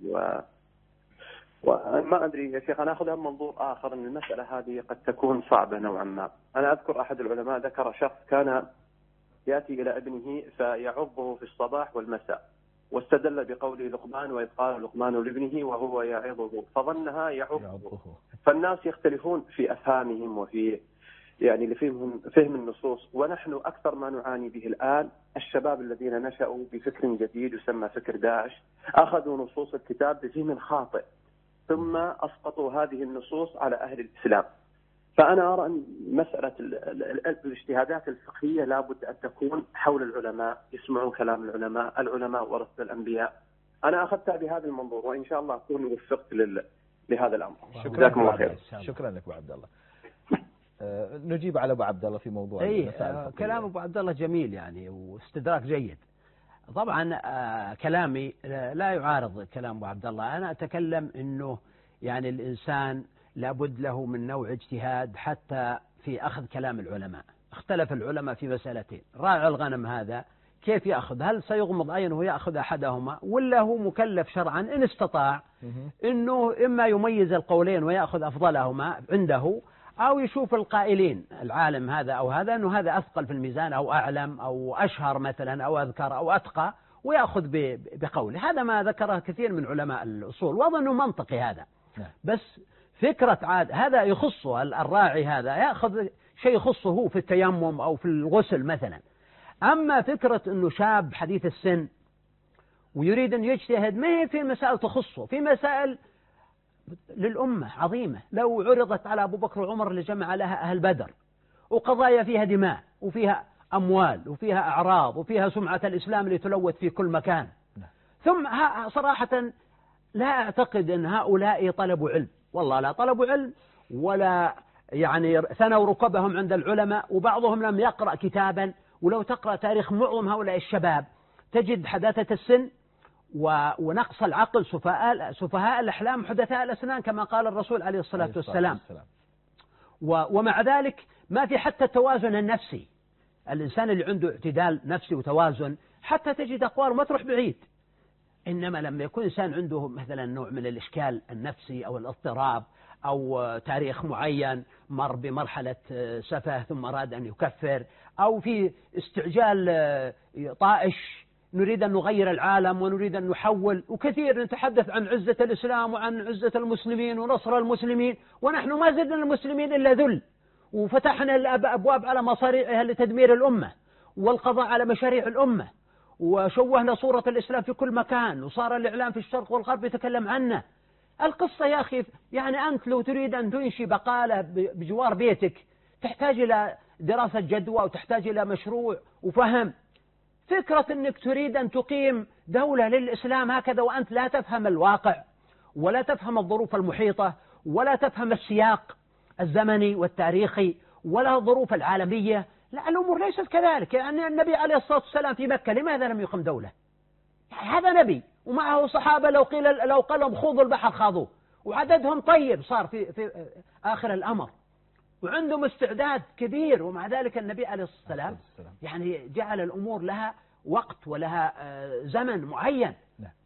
F: وما أدري يا شيخ، أنا أخذها من منظور آخر، أن المسألة هذه قد تكون صعبة نوعا ما. أنا أذكر أحد العلماء ذكر شخص كان يأتي إلى ابنه فيعظه في الصباح والمساء، واستدل بقول لقمان وإذ قال لقمان لابنه وهو يعظه، فظنها يعظه. فالناس يختلفون في أفهامهم وفي يعني لفهم النصوص، ونحن أكثر ما نعاني به الآن الشباب الذين نشأوا بفكر جديد يسمى فكر داعش، أخذوا نصوص الكتاب بفهم خاطئ ثم أسقطوا هذه النصوص على أهل الإسلام. فأنا أرى أن مسألة الاجتهادات الفقهية لابد أن تكون حول العلماء، يسمعون كلام العلماء ورثة الأنبياء. أنا أخذتها بهذا المنظور، وإن شاء الله أكون وفقت لهذا الأمر.
A: جزاكم الله خير. شكرا لك أبو عبد الله. نجيب على أبو عبد الله في موضوع
B: كلام أبو عبد الله جميل يعني واستدراك جيد. طبعا كلامي لا يعارض كلام أبو عبد الله. أنا أتكلم أنه يعني الإنسان لابد له من نوع اجتهاد حتى في أخذ كلام العلماء. اختلف العلماء في مسألتين: راعي الغنم هذا كيف يأخذ؟ هل سيغمض عينه ويأخذ أحدهما، ولا هو مكلف شرعا إن استطاع أنه إما يميز القولين ويأخذ أفضلهما عنده، أو يشوف القائلين العالم هذا أو هذا أنه هذا أثقل في الميزان أو أعلم أو أشهر مثلا أو أذكر أو أتقى ويأخذ بقوله. هذا ما ذكره كثير من علماء الأصول، وأظنه منطقي هذا. بس فكرة عاد هذا يخصه الراعي، هذا يأخذ شيء يخصه هو في التيمم أو في الغسل مثلا. أما فكرة أنه شاب حديث السن ويريد أن يجتهد، ما هي في مسائل تخصه، في مسائل للأمة عظيمة لو عرضت على أبو بكر وعمر لجمع لها أهل بدر، وقضايا فيها دماء وفيها أموال وفيها أعراض وفيها سمعة الإسلام اللي تلوث في كل مكان. ثم صراحة لا أعتقد أن هؤلاء طلبوا علم، والله لا طلبوا علم ولا يعني ثنوا ركبهم عند العلماء، وبعضهم لم يقرأ كتابا. ولو تقرأ تاريخ معظم هؤلاء الشباب تجد حداثة السن ونقص العقل، سفهاء الأحلام حدثاء الأسنان كما قال الرسول عليه الصلاة والسلام. ومع ذلك ما في حتى التوازن النفسي. الإنسان اللي عنده اعتدال نفسي وتوازن حتى تجد أقوال ما تروح بعيد. إنما لما يكون إنسان عنده مثلا نوع من الإشكال النفسي أو الاضطراب أو تاريخ معين مر بمرحلة سفه ثم أراد أن يكفر، أو في استعجال طائش نريد أن نغير العالم ونريد أن نحول، وكثير نتحدث عن عزة الإسلام وعن عزة المسلمين ونصر المسلمين، ونحن ما زدنا المسلمين إلا ذل، وفتحنا الأبواب على مصاريعها لتدمير الأمة والقضاء على مشاريع الأمة، وشوهنا صورة الإسلام في كل مكان، وصار الإعلام في الشرق والغرب يتكلم عنه. القصة يا أخي يعني أنت لو تريد أن تنشي بقالة بجوار بيتك تحتاج إلى دراسة جدوى وتحتاج إلى مشروع وفهم. فكرة أنك تريد أن تقيم دولة للإسلام هكذا وأنت لا تفهم الواقع ولا تفهم الظروف المحيطة ولا تفهم السياق الزمني والتاريخي ولا الظروف العالمية، لا، الأمور ليست كذلك. يعني النبي عليه الصلاة والسلام في مكة لماذا لم يقم دولة؟ يعني هذا نبي ومعه صحابة لو قال لهم خوضوا البحر خاضوه، وعددهم طيب صار في آخر الأمر، وعندهم استعداد كبير، ومع ذلك النبي عليه الصلاة والسلام يعني جعل الأمور لها وقت ولها زمن معين.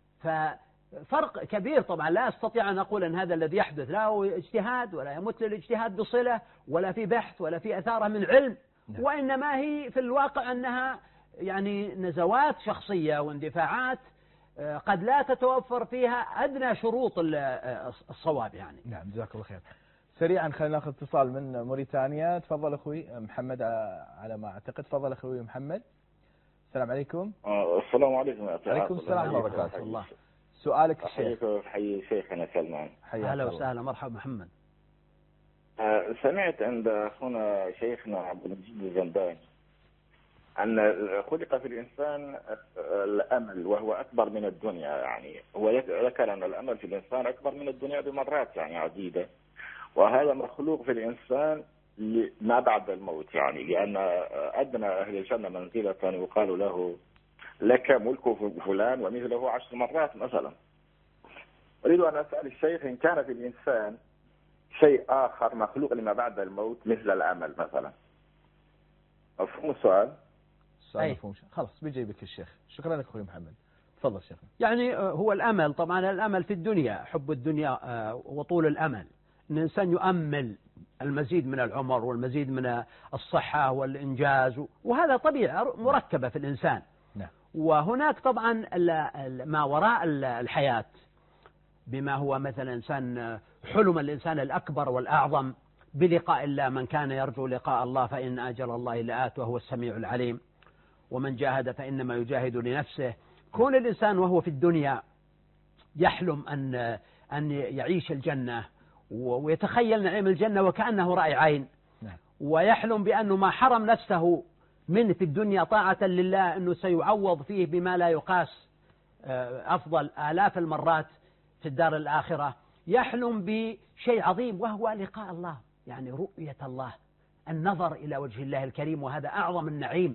B: ففرق كبير طبعا. لا أستطيع أن أقول أن هذا الذي يحدث لا هو اجتهاد ولا يمت للاجتهاد بصلة ولا في بحث ولا في أثارة من علم، وإنما هي في الواقع أنها يعني نزوات شخصية واندفاعات قد لا تتوفر فيها أدنى شروط الصواب يعني.
A: نعم، جزاك الله خير. سريعا خلينا ناخذ اتصال من موريتانيا. تفضل أخوي محمد على ما أعتقد. تفضل أخوي محمد. السلام عليكم.
G: السلام عليكم.
A: عليكم السلام ورحمة الله وبركاته. سؤالك الشيخ.
G: حي شيخنا سلمان.
B: أهلا وسهلا، مرحبا محمد.
G: سمعت عند أخونا شيخنا عبد المجيد الزنداني أن خلق في الإنسان الأمل وهو أكبر من الدنيا. يعني هو ذكر أن الأمل في الإنسان أكبر من الدنيا بمرات يعني عديدة، وهذا مخلوق في الإنسان ما بعد الموت، يعني لأن أدنى أهل الجنة منزلة يقال له لك ملك فلان ومثله 10 مرات مثلا. أريد أن أسأل الشيخ إن كان في الإنسان شيء آخر مخلوق لما بعد الموت مثل الأمل مثلا. مفهوم السؤال؟
A: السؤال مفهوم. خلاص بيجيبك الشيخ. شكرا لك أخوي محمد. تفضل شيخنا.
B: يعني هو الأمل، طبعا الأمل في الدنيا، حب الدنيا وطول الأمل، أن الإنسان يؤمل المزيد من العمر والمزيد من الصحة والإنجاز، وهذا طبيعة مركبة في الإنسان.
A: نعم.
B: وهناك طبعا ما وراء الحياة، بما هو مثلا إنسان حلم الإنسان الأكبر والأعظم بلقاء الله، من كان يرجو لقاء الله فإن أجل الله لآت وهو السميع العليم، ومن جاهد فإنما يجاهد لنفسه. كون الإنسان وهو في الدنيا يحلم أن يعيش الجنة ويتخيل نعيم الجنة وكأنه رأي عين، ويحلم بأنه ما حرم نفسه من في الدنيا طاعة لله أنه سيعوض فيه بما لا يقاس أفضل آلاف المرات في الدار الآخرة. يحلم بشيء عظيم وهو لقاء الله، يعني رؤية الله، النظر إلى وجه الله الكريم، وهذا أعظم النعيم.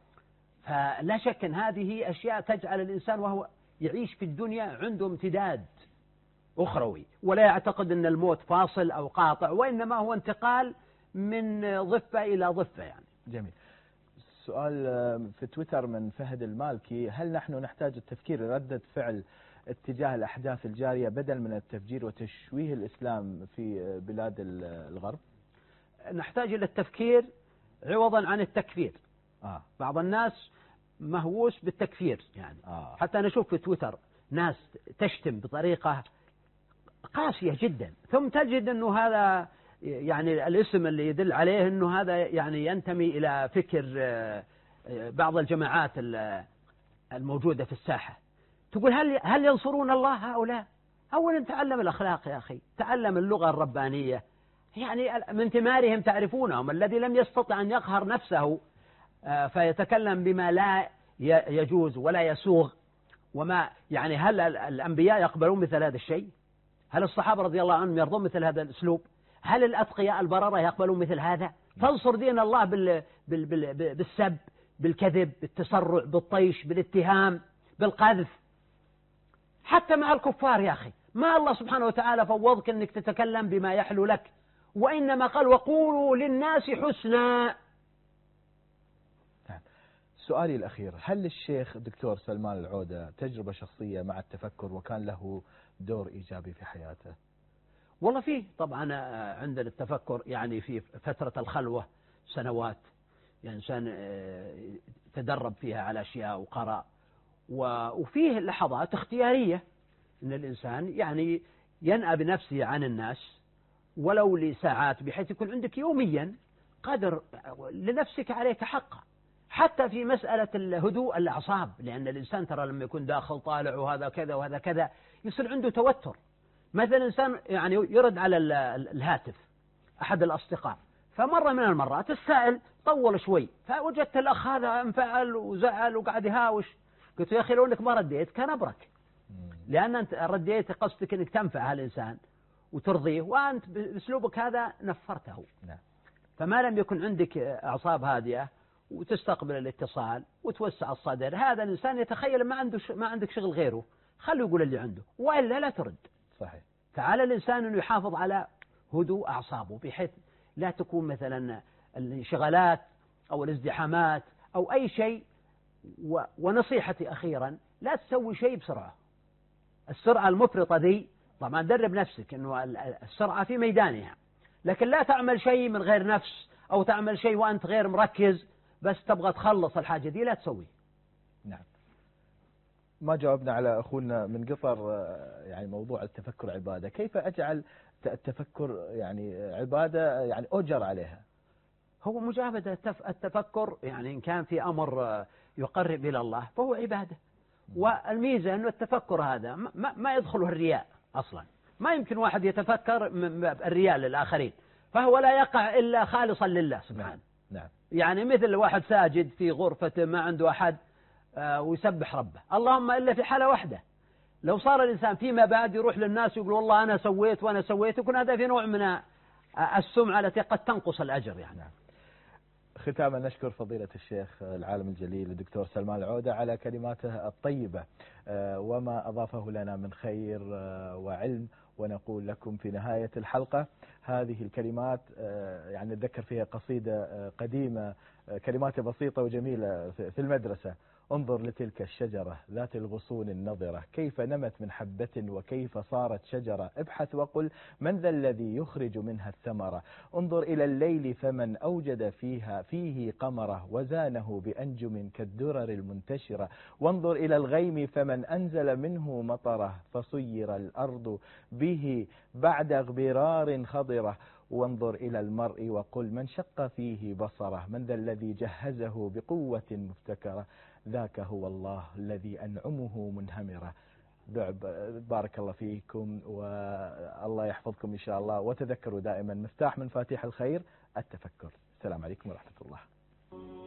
B: فلا شك أن هذه أشياء تجعل الإنسان وهو يعيش في الدنيا عنده امتداد أخروي، ولا يعتقد أن الموت فاصل أو قاطع، وإنما هو انتقال من ضفة إلى ضفة يعني.
A: جميل. سؤال في تويتر من فهد المالكي: هل نحن نحتاج التفكير ردة فعل اتجاه الأحداث الجارية بدل من التفجير وتشويه الإسلام في بلاد الغرب؟
B: نحتاج إلى التفكير عوضا عن التكفير. بعض الناس مهووس بالتكفير يعني. حتى نشوف في تويتر ناس تشتم بطريقة قاسية جدا، ثم تجد أنه هذا يعني الاسم اللي يدل عليه أنه هذا يعني ينتمي إلى فكر بعض الجماعات الموجودة في الساحة. تقول هل ينصرون الله هؤلاء؟ أولا تعلم الأخلاق يا أخي، تعلم اللغة الربانية، يعني من ثمارهم تعرفونهم. الذي لم يستطع أن يقهر نفسه فيتكلم بما لا يجوز ولا يسوغ، وما يعني هل الأنبياء يقبلون مثل هذا الشيء؟ هل الصحابة رضي الله عنهم يرضون مثل هذا الأسلوب؟ هل الأتقياء البررة يقبلون مثل هذا؟ تنصر دين الله بالسب، بالكذب، بالتسرع، بالطيش، بالاتهام، بالقذف، حتى مع الكفار يا أخي. ما الله سبحانه وتعالى فوضك أنك تتكلم بما يحلو لك، وإنما قال وقولوا للناس حسنا.
A: سؤالي الأخير: هل للشيخ الدكتور سلمان العودة تجربة شخصية مع التفكر وكان له دور إيجابي في حياته؟
B: والله فيه طبعا عندنا التفكر يعني في فترة الخلوة سنوات، يعني إنسان تدرب فيها على أشياء وقرأ، وفيه لحظات اختيارية أن الإنسان يعني ينأى بنفسه عن الناس ولو لساعات، بحيث يكون عندك يوميا قدر لنفسك عليك حق، حتى في مسألة الهدوء الأعصاب، لأن الإنسان ترى لما يكون داخل طالع وهذا كذا وهذا كذا يصير عنده توتر. مثلا إنسان يعني يرد على الهاتف أحد الأصدقاء، فمرة من المرات السائل طول شوي، فوجدت الأخ هذا انفعل وزعل وقعد يهاوش. قلت يا أخي لو أنك ما رديت كان أبرك، لأن أنت رديت قصدك أنك تنفع هالإنسان وترضيه، وأنت بأسلوبك هذا نفرته. فما لم يكن عندك أعصاب هادئة وتستقبل الاتصال وتوسع الصدر، هذا الإنسان يتخيل ما عندك شغل غيره، خليه يقول اللي عنده وإلا لا ترد.
A: صحيح.
B: فعلى الإنسان أنه يحافظ على هدوء أعصابه، بحيث لا تكون مثلا الانشغالات أو الازدحامات أو أي شيء. ونصيحتي أخيرا: لا تسوي شيء بسرعة. السرعة المفرطة دي طبعا درب نفسك أنه السرعة في ميدانها، لكن لا تعمل شيء من غير نفس، أو تعمل شيء وأنت غير مركز بس تبغى تخلص الحاجة دي، لا تسوي.
A: نعم. ما جاوبنا على أخونا من قطر يعني موضوع التفكر عبادة. كيف أجعل التفكر يعني عبادة يعني أجر عليها؟
B: هو مجابدة التفكر يعني إن كان في أمر يقرب إلى الله فهو عبادة. والميزة أنه التفكر هذا ما يدخله الرياء أصلا. ما يمكن واحد يتفكر الرياء للآخرين، فهو لا يقع إلا خالصا لله سبحانه.
A: نعم.
B: يعني مثل واحد ساجد في غرفته ما عنده أحد ويسبح ربه، اللهم إلا في حالة واحدة، لو صار الإنسان فيما بعد يروح للناس ويقول والله أنا سويت وأنا سويت، يكون هذا في نوع من السمعة التي قد تنقص الأجر يعني.
A: ختاما نشكر فضيلة الشيخ العالم الجليل الدكتور سلمان العودة على كلماته الطيبة وما أضافه لنا من خير وعلم، ونقول لكم في نهاية الحلقة هذه الكلمات يعني نتذكر فيها قصيدة قديمة كلمات بسيطة وجميلة في المدرسة: انظر لتلك الشجرة ذات الغصون النضرة كيف نمت من حبة وكيف صارت شجرة، ابحث وقل من ذا الذي يخرج منها الثمرة، انظر إلى الليل فمن أوجد فيه قمرة وزانه بأنجم كالدرر المنتشرة، وانظر إلى الغيم فمن أنزل منه مطره فصير الأرض به بعد اغبرار خضرة، وانظر إلى المرء وقل من شق فيه بصره من ذا الذي جهزه بقوة مفتكرة، ذاك هو الله الذي أنعمه منهمرة. بارك الله فيكم والله يحفظكم إن شاء الله، وتذكروا دائما مفتاح من مفاتيح الخير التفكر. السلام عليكم ورحمة الله.